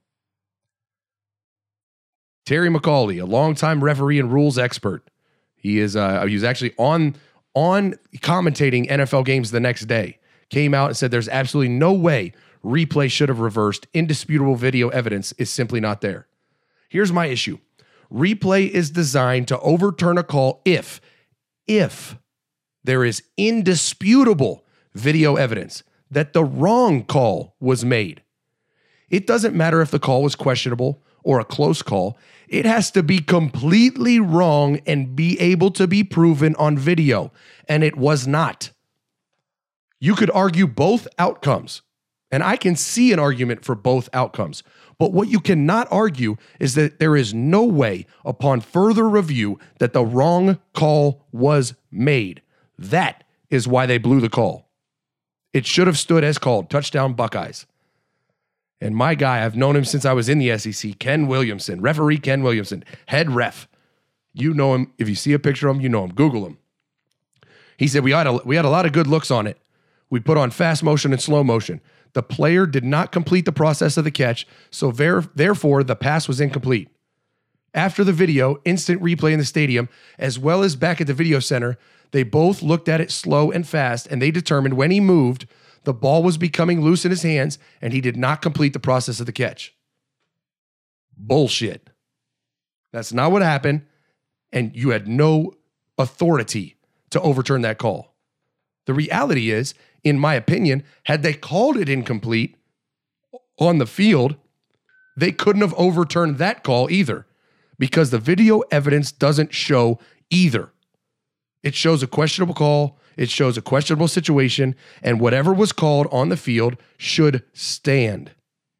Terry McAuley, a longtime referee and rules expert. He is uh, he was actually on, on commentating N F L games the next day. Came out and said there's absolutely no way replay should have reversed. Indisputable video evidence is simply not there. Here's my issue. Replay is designed to overturn a call if, if there is indisputable video evidence that the wrong call was made. It doesn't matter if the call was questionable or a close call. It has to be completely wrong and be able to be proven on video, and it was not. You could argue both outcomes, and I can see an argument for both outcomes. But what you cannot argue is that there is no way upon further review that the wrong call was made. That is why they blew the call. It should have stood as called. Touchdown Buckeyes. And my guy, I've known him since I was in the S E C, Ken Williamson, referee Ken Williamson, head ref. You know him. If you see a picture of him, you know him. Google him. He said, we had a, we had a lot of good looks on it. We put on fast motion and slow motion. The player did not complete the process of the catch, so ver- therefore the pass was incomplete. After the video, instant replay in the stadium, as well as back at the video center, they both looked at it slow and fast, and they determined when he moved, the ball was becoming loose in his hands, and he did not complete the process of the catch. Bullshit. That's not what happened, and you had no authority to overturn that call. The reality is, in my opinion, had they called it incomplete on the field, they couldn't have overturned that call either, because the video evidence doesn't show either. It shows a questionable call, it shows a questionable situation, and whatever was called on the field should stand.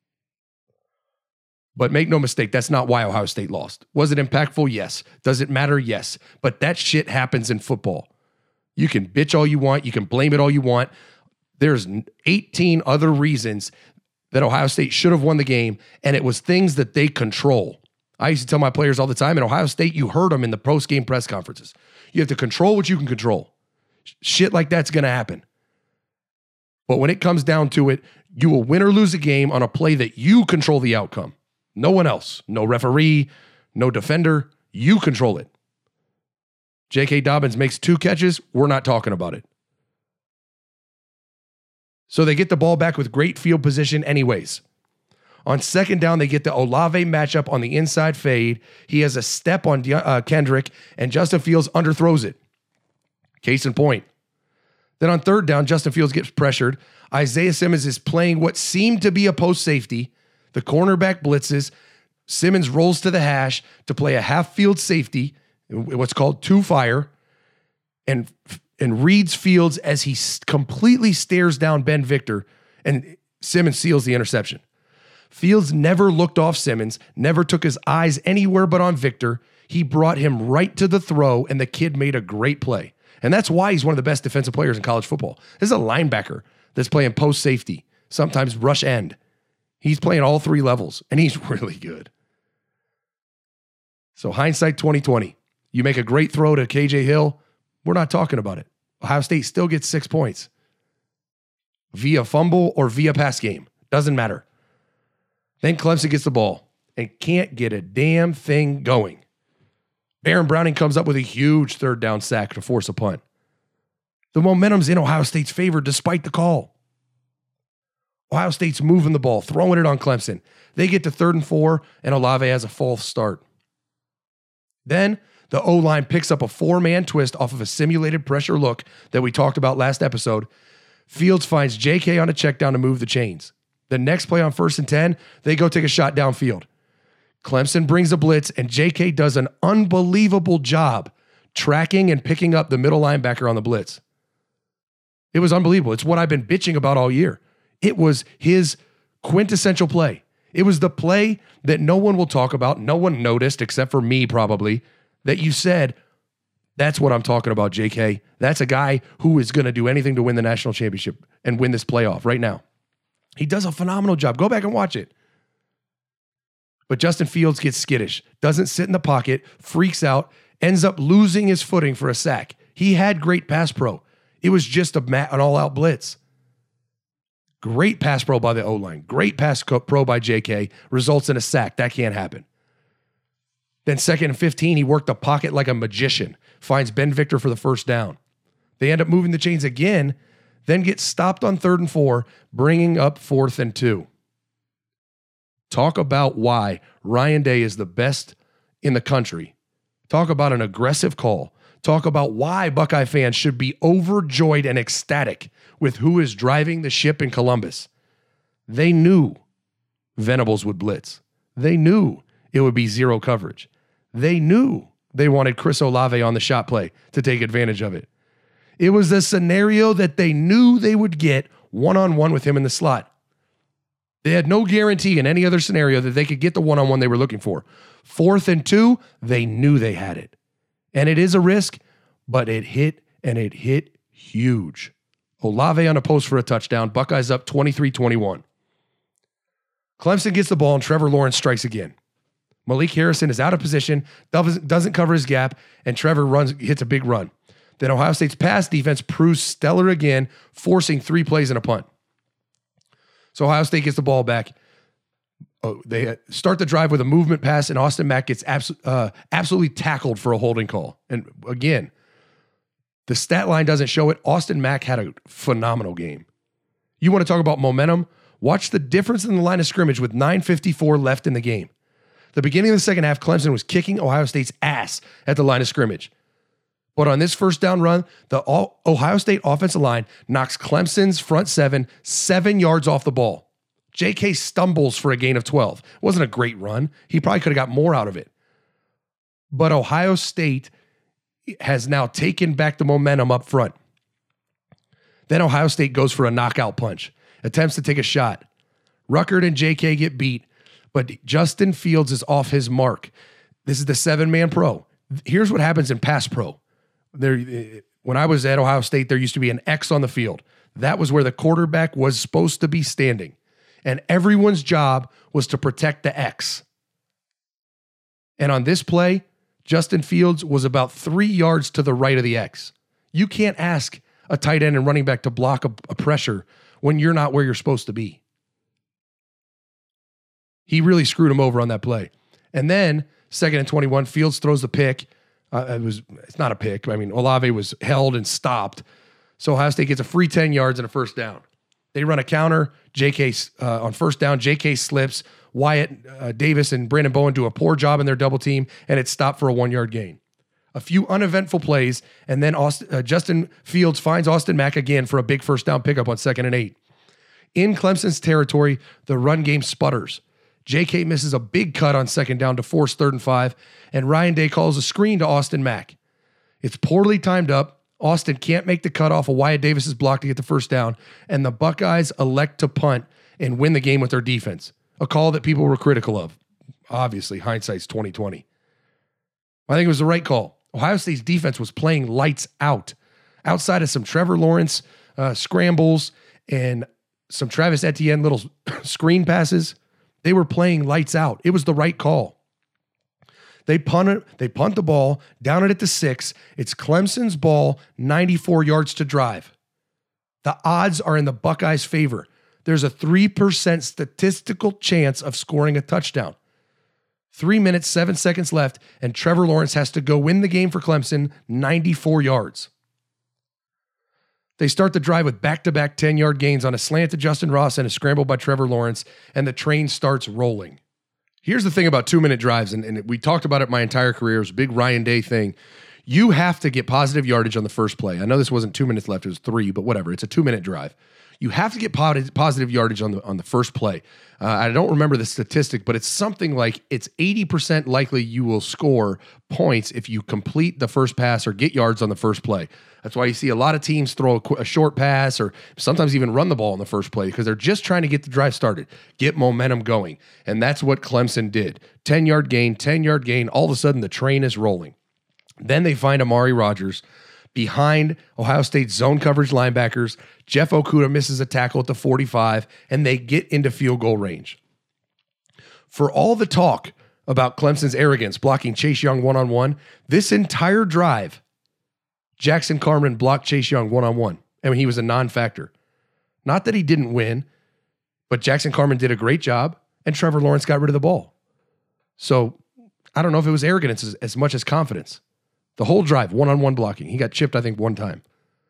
But make no mistake, that's not why Ohio State lost. Was it impactful? Yes. Does it matter? Yes. But that shit happens in football. You can bitch all you want. You can blame it all you want. There's eighteen other reasons that Ohio State should have won the game, and it was things that they control. I used to tell my players all the time, in Ohio State, you heard them in the post-game press conferences. You have to control what you can control. Shit like that's going to happen. But when it comes down to it, you will win or lose a game on a play that you control the outcome. No one else. No referee, no defender. You control it. J K. Dobbins makes two catches. We're not talking about it. So they get the ball back with great field position anyways. On second down, they get the Olave matchup on the inside fade. He has a step on De- uh, Kendrick, and Justin Fields underthrows it. Case in point. Then on third down, Justin Fields gets pressured. Isaiah Simmons is playing what seemed to be a post safety. The cornerback blitzes. Simmons rolls to the hash to play a half field safety, what's called two fire, and, and reads Fields as he completely stares down Ben Victor, and Simmons seals the interception. Fields never looked off Simmons, never took his eyes anywhere but on Victor. He brought him right to the throw, and the kid made a great play. And that's why he's one of the best defensive players in college football. This is a linebacker that's playing post safety, sometimes rush end. He's playing all three levels, and he's really good. So hindsight twenty twenty. You make a great throw to K J Hill, we're not talking about it. Ohio State still gets six points. Via fumble or via pass game. Doesn't matter. Then Clemson gets the ball and can't get a damn thing going. Baron Browning comes up with a huge third down sack to force a punt. The momentum's in Ohio State's favor despite the call. Ohio State's moving the ball, throwing it on Clemson. They get to third and four, and Olave has a false start. Then the O-line picks up a four-man twist off of a simulated pressure look that we talked about last episode. Fields finds J K on a check down to move the chains. The next play on first and ten, they go take a shot downfield. Clemson brings a blitz, and J K does an unbelievable job tracking and picking up the middle linebacker on the blitz. It was unbelievable. It's what I've been bitching about all year. It was his quintessential play. It was the play that no one will talk about, no one noticed except for me probably, that you said, that's what I'm talking about, J K. That's a guy who is going to do anything to win the national championship and win this playoff right now. He does a phenomenal job. Go back and watch it. But Justin Fields gets skittish, doesn't sit in the pocket, freaks out, ends up losing his footing for a sack. He had great pass pro. It was just a ma- an all-out blitz. Great pass pro by the O-line. Great pass pro by J K. Results in a sack. That can't happen. Then second and fifteen, he worked the pocket like a magician. Finds Ben Victor for the first down. They end up moving the chains again, then get stopped on third and four, bringing up fourth and two. Talk about why Ryan Day is the best in the country. Talk about an aggressive call. Talk about why Buckeye fans should be overjoyed and ecstatic with who is driving the ship in Columbus. They knew Venables would blitz. They knew it would be zero coverage. They knew they wanted Chris Olave on the shot play to take advantage of it. It was a scenario that they knew they would get one-on-one with him in the slot. They had no guarantee in any other scenario that they could get the one-on-one they were looking for. Fourth and two, they knew they had it. And it is a risk, but it hit, and it hit huge. Olave on a post for a touchdown. Buckeyes up twenty-three twenty-one. Clemson gets the ball, and Trevor Lawrence strikes again. Malik Harrison is out of position, doesn't, doesn't cover his gap, and Trevor runs hits a big run. Then Ohio State's pass defense proves stellar again, forcing three plays and a punt. So Ohio State gets the ball back. Oh, they start the drive with a movement pass, and Austin Mack gets abso- uh, absolutely tackled for a holding call. And again, the stat line doesn't show it. Austin Mack had a phenomenal game. You want to talk about momentum? Watch the difference in the line of scrimmage with nine fifty-four left in the game. The beginning of the second half, Clemson was kicking Ohio State's ass at the line of scrimmage. But on this first down run, the Ohio State offensive line knocks Clemson's front seven seven yards off the ball. J K stumbles for a gain of twelve. It wasn't a great run. He probably could have got more out of it. But Ohio State has now taken back the momentum up front. Then Ohio State goes for a knockout punch, attempts to take a shot. Ruckert and J K get beat, but Justin Fields is off his mark. This is the seven-man pro. Here's what happens in pass pro. There, when I was at Ohio State, there used to be an X on the field. That was where the quarterback was supposed to be standing. And everyone's job was to protect the X. And on this play, Justin Fields was about three yards to the right of the X. You can't ask a tight end and running back to block a, a pressure when you're not where you're supposed to be. He really screwed him over on that play. And then, second and twenty-one, Fields throws the pick. Uh, it was, it's not a pick. I mean, Olave was held and stopped. So Ohio State gets a free ten yards and a first down. They run a counter. J K uh, on first down, J K slips. Wyatt uh, Davis and Brandon Bowen do a poor job in their double team, and it's stopped for a one-yard gain. A few uneventful plays, and then Austin, uh, Justin Fields finds Austin Mack again for a big first down pickup on second and eight. In Clemson's territory, the run game sputters. J K misses a big cut on second down to force third and five, and Ryan Day calls a screen to Austin Mack. It's poorly timed up. Austin can't make the cut off of Wyatt Davis's block to get the first down, and the Buckeyes elect to punt and win the game with their defense. A call that people were critical of. Obviously, hindsight's twenty twenty. I think it was the right call. Ohio State's defense was playing lights out. Outside of some Trevor Lawrence uh, scrambles and some Travis Etienne little screen passes, they were playing lights out. It was the right call. They punt it, they punt the ball, down it at the six. It's Clemson's ball, ninety-four yards to drive. The odds are in the Buckeyes' favor. There's a three percent statistical chance of scoring a touchdown. Three minutes, seven seconds left, and Trevor Lawrence has to go win the game for Clemson, ninety-four yards. They start the drive with back-to-back ten-yard gains on a slant to Justin Ross and a scramble by Trevor Lawrence, and the train starts rolling. Here's the thing about two-minute drives, and, and we talked about it my entire career. It was a big Ryan Day thing. You have to get positive yardage on the first play. I know this wasn't two minutes left, it was three, but whatever. It's a two-minute drive. You have to get positive yardage on the on the first play. Uh, I don't remember the statistic, but it's something like it's eighty percent likely you will score points if you complete the first pass or get yards on the first play. That's why you see a lot of teams throw a, a short pass or sometimes even run the ball on the first play because they're just trying to get the drive started, get momentum going. And that's what Clemson did. ten-yard gain, ten-yard gain. All of a sudden, the train is rolling. Then they find Amari Rodgers behind Ohio State's zone coverage linebackers. Jeff Okudah misses a tackle at the forty-five, and they get into field goal range. For all the talk about Clemson's arrogance blocking Chase Young one-on-one, this entire drive, Jackson Carman blocked Chase Young one-on-one. I mean, he was a non-factor. Not that he didn't win, but Jackson Carman did a great job, and Trevor Lawrence got rid of the ball. So I don't know if it was arrogance as, as much as confidence. The whole drive, one-on-one blocking. He got chipped, I think, one time.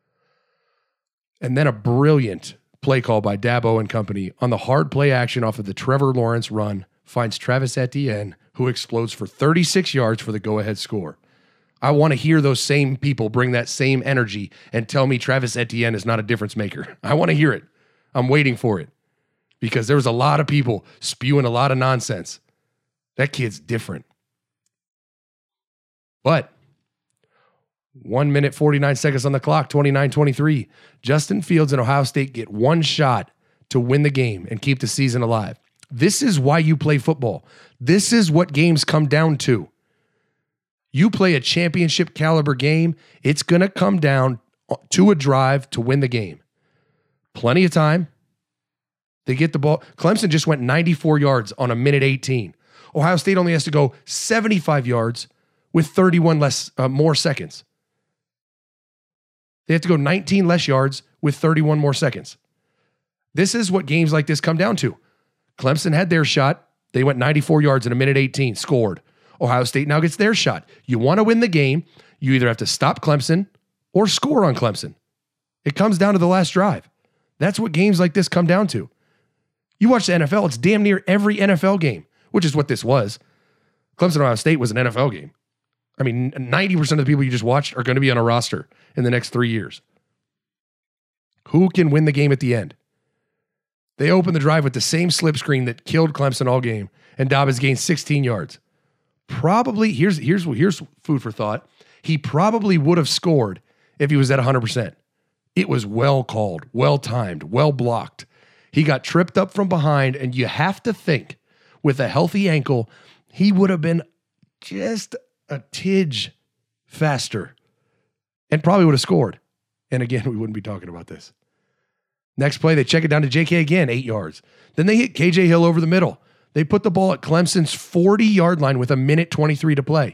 And then a brilliant play call by Dabo and company on the hard play action off of the Trevor Lawrence run finds Travis Etienne, who explodes for thirty-six yards for the go-ahead score. I want to hear those same people bring that same energy and tell me Travis Etienne is not a difference maker. I want to hear it. I'm waiting for it because there was a lot of people spewing a lot of nonsense. That kid's different. But one minute, forty-nine seconds on the clock, twenty-nine twenty-three. Justin Fields and Ohio State get one shot to win the game and keep the season alive. This is why you play football. This is what games come down to. You play a championship caliber game, it's going to come down to a drive to win the game. Plenty of time. They get the ball. Clemson just went ninety-four yards on a minute eighteen. Ohio State only has to go seventy-five yards with thirty-one less, uh, more seconds. They have to go nineteen less yards with thirty-one more seconds. This is what games like this come down to. Clemson had their shot. They went ninety-four yards in a minute eighteen, scored. Ohio State now gets their shot. You want to win the game, you either have to stop Clemson or score on Clemson. It comes down to the last drive. That's what games like this come down to. You watch the N F L, it's damn near every N F L game, which is what this was. Clemson Ohio State was an N F L game. I mean, ninety percent of the people you just watched are going to be on a roster in the next three years. Who can win the game at the end? They open the drive with the same slip screen that killed Clemson all game, and Dobbins gained sixteen yards. Probably, here's, here's, here's food for thought. He probably would have scored if he was at one hundred percent. It was well called, well timed, well blocked. He got tripped up from behind, and you have to think, with a healthy ankle, he would have been just a tidge faster and probably would have scored. And again, we wouldn't be talking about this. Next play, they check it down to J K again, eight yards. Then they hit K J Hill over the middle. They put the ball at Clemson's forty-yard line with a minute twenty-three to play.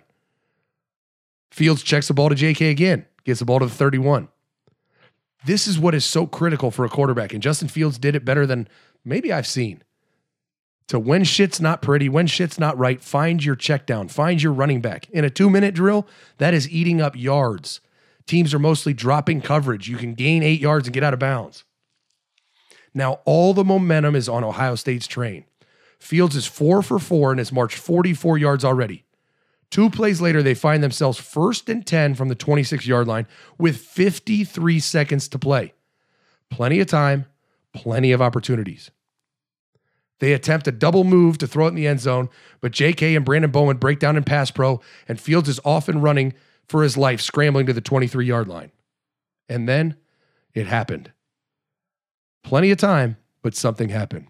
Fields checks the ball to J K again, gets the ball to the thirty-one. This is what is so critical for a quarterback, and Justin Fields did it better than maybe I've seen. To when shit's not pretty, when shit's not right, find your check down, find your running back. In a two-minute drill, that is eating up yards. Teams are mostly dropping coverage. You can gain eight yards and get out of bounds. Now all the momentum is on Ohio State's train. Fields is four for four and has marched forty-four yards already. Two plays later, they find themselves first and ten from the twenty-six-yard line with fifty-three seconds to play. Plenty of time, plenty of opportunities. They attempt a double move to throw it in the end zone, but J K and Brandon Bowman break down in pass pro, and Fields is off and running for his life, scrambling to the twenty-three-yard line. And then it happened. Plenty of time, but something happened.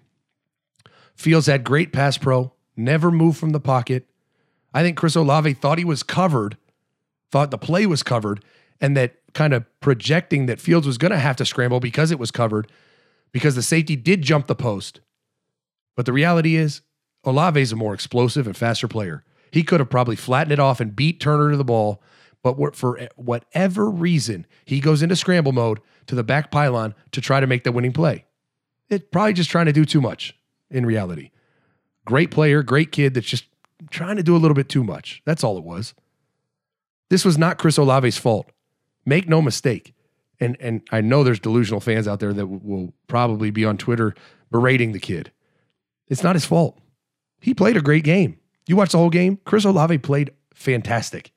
Fields had great pass pro, never moved from the pocket. I think Chris Olave thought he was covered, thought the play was covered, and that kind of projecting that Fields was going to have to scramble because it was covered, because the safety did jump the post. But the reality is, Olave's a more explosive and faster player. He could have probably flattened it off and beat Turner to the ball, but for whatever reason, he goes into scramble mode to the back pylon to try to make the winning play. It's probably just trying to do too much in reality. Great player, great kid that's just trying to do a little bit too much. That's all it was. This was not Chris Olave's fault. Make no mistake. And, and I know there's delusional fans out there that w- will probably be on Twitter berating the kid. It's not his fault. He played a great game. You watch the whole game, Chris Olave played fantastic.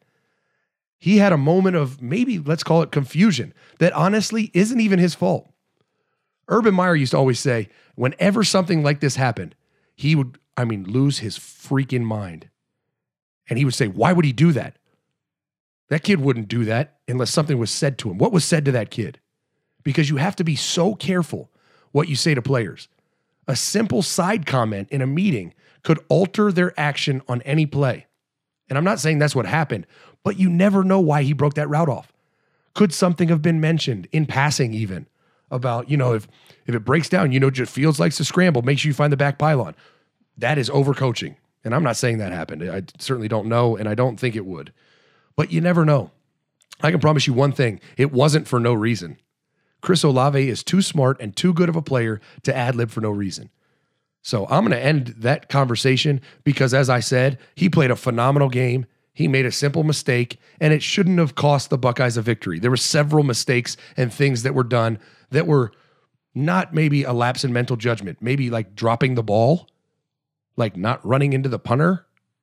He had a moment of maybe, let's call it confusion, that honestly isn't even his fault. Urban Meyer used to always say, whenever something like this happened, he would, I mean, lose his freaking mind. And he would say, why would he do that? That kid wouldn't do that unless something was said to him. What was said to that kid? Because you have to be so careful what you say to players. A simple side comment in a meeting could alter their action on any play. And I'm not saying that's what happened, but you never know why he broke that route off. Could something have been mentioned in passing even about, you know, if, if it breaks down, you know, just Fields likes to scramble, make sure you find the back pylon. That is overcoaching. And I'm not saying that happened. I certainly don't know, and I don't think it would. But you never know. I can promise you one thing. It wasn't for no reason. Chris Olave is too smart and too good of a player to ad-lib for no reason. So I'm going to end that conversation because, as I said, he played a phenomenal game. He made a simple mistake, and it shouldn't have cost the Buckeyes a victory. There were several mistakes and things that were done that were not maybe a lapse in mental judgment, maybe like dropping the ball, like not running into the punter.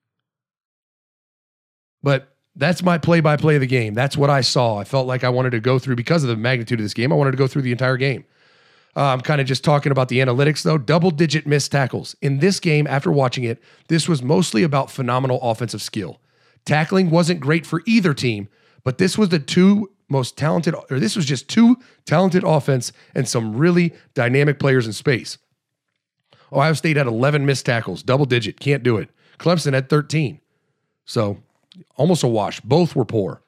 But that's my play-by-play of the game. That's what I saw. I felt like I wanted to go through, because of the magnitude of this game, I wanted to go through the entire game. Uh, I'm kind of just talking about the analytics, though. Double-digit missed tackles. In this game, after watching it, this was mostly about phenomenal offensive skill. Tackling wasn't great for either team, but this was the two most talented, or this was just two talented offense and some really dynamic players in space. Ohio State had eleven missed tackles, double-digit, can't do it. Clemson had thirteen. So almost a wash. Both were poor.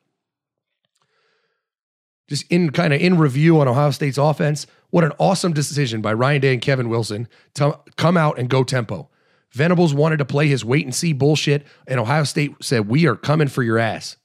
Just in kind of in review on Ohio State's offense, what an awesome decision by Ryan Day and Kevin Wilson to come out and go tempo. Venables wanted to play his wait-and-see bullshit, and Ohio State said, we are coming for your ass.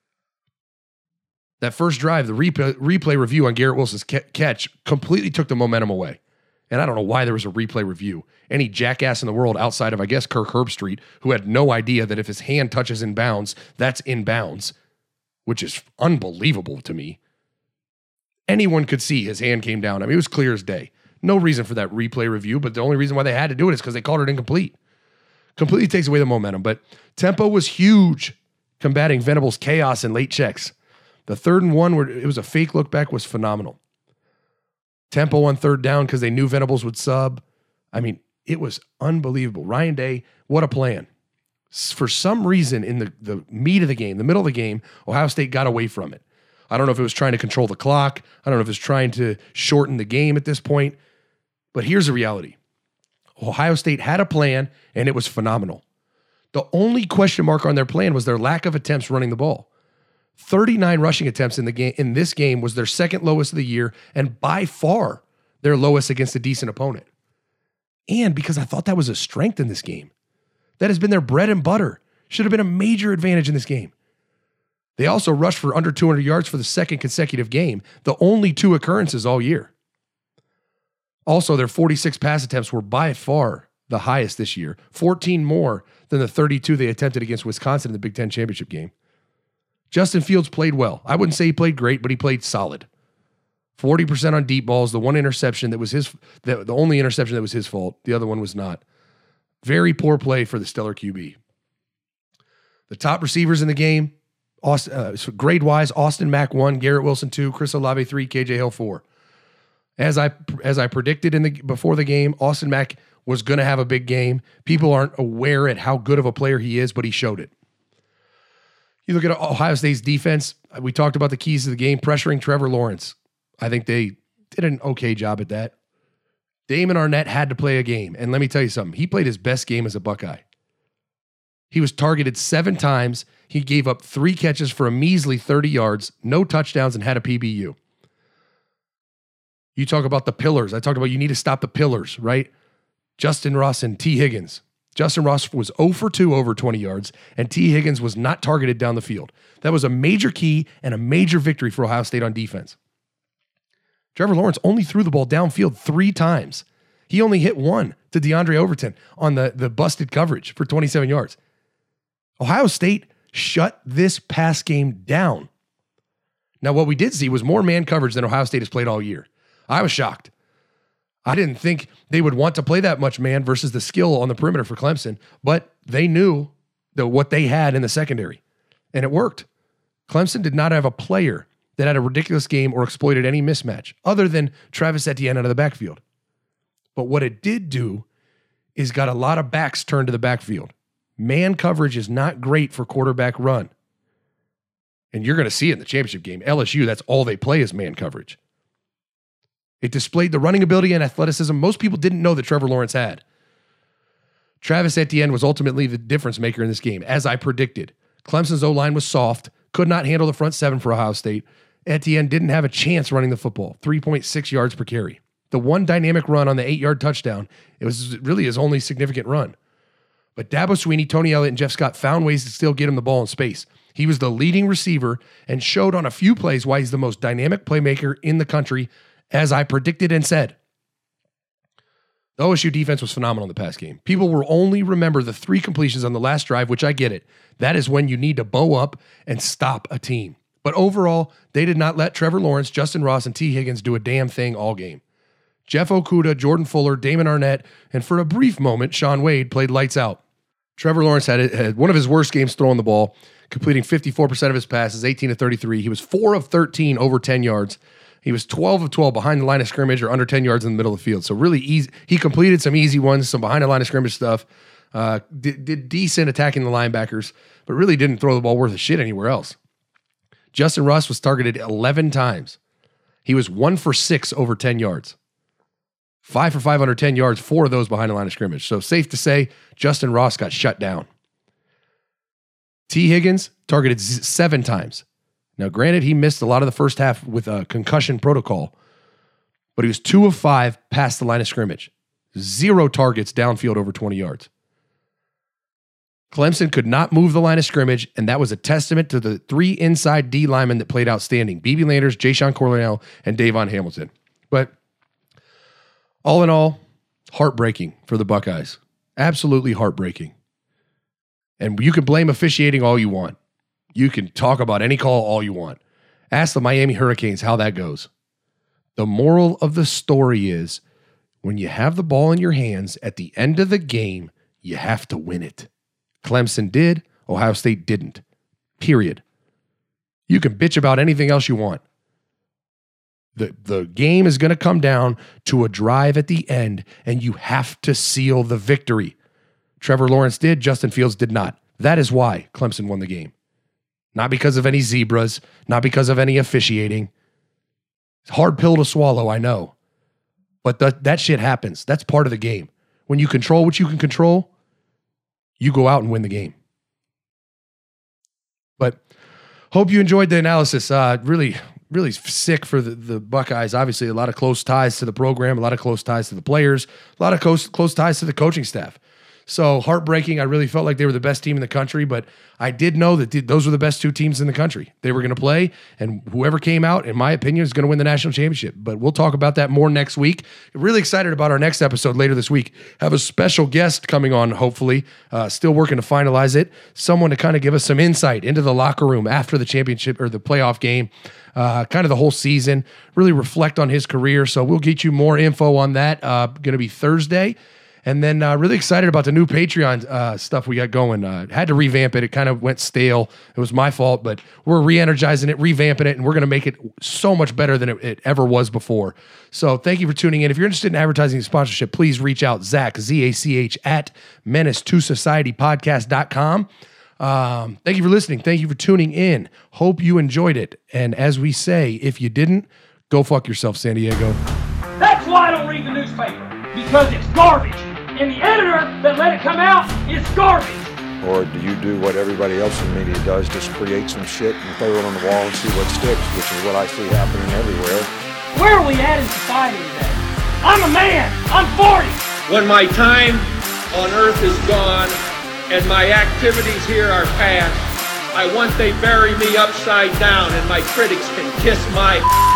That first drive, the replay, replay review on Garrett Wilson's catch completely took the momentum away. And I don't know why there was a replay review. Any jackass in the world outside of, I guess, Kirk Herbstreit, who had no idea that if his hand touches in bounds, that's in bounds, which is unbelievable to me. Anyone could see his hand came down. I mean, it was clear as day. No reason for that replay review, but the only reason why they had to do it is because they called it incomplete. Completely takes away the momentum, but tempo was huge, combating Venables' chaos and late checks. The third and one, where it was a fake look back, was phenomenal. Tempo on third down because they knew Venables would sub. I mean, it was unbelievable. Ryan Day, what a plan. For some reason, in the, the meat of the game, the middle of the game, Ohio State got away from it. I don't know if it was trying to control the clock. I don't know if it was trying to shorten the game at this point. But here's the reality. Ohio State had a plan, and it was phenomenal. The only question mark on their plan was their lack of attempts running the ball. thirty-nine rushing attempts in the game in this game was their second lowest of the year, and by far their lowest against a decent opponent. And because I thought that was a strength in this game. That has been their bread and butter. Should have been a major advantage in this game. They also rushed for under two hundred yards for the second consecutive game, the only two occurrences all year. Also, their forty-six pass attempts were by far the highest this year, fourteen more than the thirty-two they attempted against Wisconsin in the Big Ten championship game. Justin Fields played well. I wouldn't say he played great, but he played solid. forty percent on deep balls, the one interception that was his, the, the only interception that was his fault. The other one was not. Very poor play for the stellar Q B. The top receivers in the game, Austin, uh, grade-wise, Austin Mack one, Garrett Wilson two, Chris Olave three, K J Hill four. As I as I predicted in the before the game, Austin Mack was going to have a big game. People aren't aware at how good of a player he is, but he showed it. You look at Ohio State's defense. We talked about the keys to the game, pressuring Trevor Lawrence. I think they did an okay job at that. Damon Arnett had to play a game, and let me tell you something. He played his best game as a Buckeye. He was targeted seven times. He gave up three catches for a measly thirty yards, no touchdowns, and had a P B U. You talk about the pillars. I talked about you need to stop the pillars, right? Justin Ross and T. Higgins. Justin Ross was zero for two over twenty yards, and T. Higgins was not targeted down the field. That was a major key and a major victory for Ohio State on defense. Trevor Lawrence only threw the ball downfield three times. He only hit one to DeAndre Overton on the, the busted coverage for twenty-seven yards. Ohio State shut this pass game down. Now, what we did see was more man coverage than Ohio State has played all year. I was shocked. I didn't think they would want to play that much man versus the skill on the perimeter for Clemson, but they knew that what they had in the secondary, and it worked. Clemson did not have a player that had a ridiculous game or exploited any mismatch other than Travis Etienne out of the backfield. But what it did do is got a lot of backs turned to the backfield. Man coverage is not great for quarterback run. And you're going to see it in the championship game. L S U, that's all they play is man coverage. It displayed the running ability and athleticism most people didn't know that Trevor Lawrence had. Travis Etienne was ultimately the difference maker in this game, as I predicted. Clemson's O-line was soft, could not handle the front seven for Ohio State. Etienne didn't have a chance running the football, three point six yards per carry. The one dynamic run on the eight-yard touchdown, it was really his only significant run. But Dabo Swinney, Tony Elliott, and Jeff Scott found ways to still get him the ball in space. He was the leading receiver and showed on a few plays why he's the most dynamic playmaker in the country, as I predicted and said. The O S U defense was phenomenal in the past game. People will only remember the three completions on the last drive, which I get it. That is when you need to bow up and stop a team. But overall, they did not let Trevor Lawrence, Justin Ross, and T. Higgins do a damn thing all game. Jeff Okudah, Jordan Fuller, Damon Arnett, and for a brief moment, Shaun Wade played lights out. Trevor Lawrence had, had one of his worst games throwing the ball, completing fifty-four percent of his passes, eighteen to thirty-three. He was four of thirteen over ten yards. He was twelve of twelve behind the line of scrimmage or under ten yards in the middle of the field. So really easy. He completed some easy ones, some behind the line of scrimmage stuff. Uh, did, did decent attacking the linebackers, but really didn't throw the ball worth a shit anywhere else. Justin Ross was targeted eleven times. He was one for six over ten yards. Five for five under ten yards, four of those behind the line of scrimmage. So safe to say, Justin Ross got shut down. T. Higgins targeted z- seven times. Now, granted, he missed a lot of the first half with a concussion protocol, but he was two of five past the line of scrimmage. Zero targets downfield over twenty yards. Clemson could not move the line of scrimmage, and that was a testament to the three inside D linemen that played outstanding. B B Landers, Jayshon Cornell, and Davon Hamilton. But all in all, heartbreaking for the Buckeyes. Absolutely heartbreaking. And you can blame officiating all you want. You can talk about any call all you want. Ask the Miami Hurricanes how that goes. The moral of the story is, when you have the ball in your hands at the end of the game, you have to win it. Clemson did, Ohio State didn't. Period. You can bitch about anything else you want. The, the game is going to come down to a drive at the end, and you have to seal the victory. Trevor Lawrence did, Justin Fields did not. That is why Clemson won the game. Not because of any zebras, not because of any officiating. It's a hard pill to swallow, I know. But th- that shit happens. That's part of the game. When you control what you can control, you go out and win the game. But hope you enjoyed the analysis. Uh, really, really sick for the, the Buckeyes. Obviously, a lot of close ties to the program, a lot of close ties to the players, a lot of close, close ties to the coaching staff. So heartbreaking. I really felt like they were the best team in the country, but I did know that th- those were the best two teams in the country. They were going to play, and whoever came out, in my opinion, is going to win the national championship. But we'll talk about that more next week. Really excited about our next episode later this week. Have a special guest coming on, hopefully. Uh, still working to finalize it. Someone to kind of give us some insight into the locker room after the championship or the playoff game. Uh, kind of the whole season, really reflect on his career. So we'll get you more info on that. Uh, going to be Thursday. And then uh, really excited about the new Patreon uh, stuff we got going. Uh, had to revamp it. It kind of went stale. It was my fault, but we're re-energizing it, revamping it, and we're going to make it so much better than it, it ever was before. So thank you for tuning in. If you're interested in advertising and sponsorship, please reach out, Zach, Z A C H, at menace to society podcast dot com. Um, thank you for listening. Thank you for tuning in. Hope you enjoyed it. And as we say, if you didn't, go fuck yourself, San Diego.
That's why I don't read the newspaper, because it's garbage. And the editor that let it come out is garbage.
Or do you do what everybody else in the media does, just create some shit and throw it on the wall and see what sticks, which is what I see happening everywhere.
Where are we at in society today? I'm a man. I'm forty.
When my time on earth is gone and my activities here are past, I want they bury me upside down and my critics can kiss my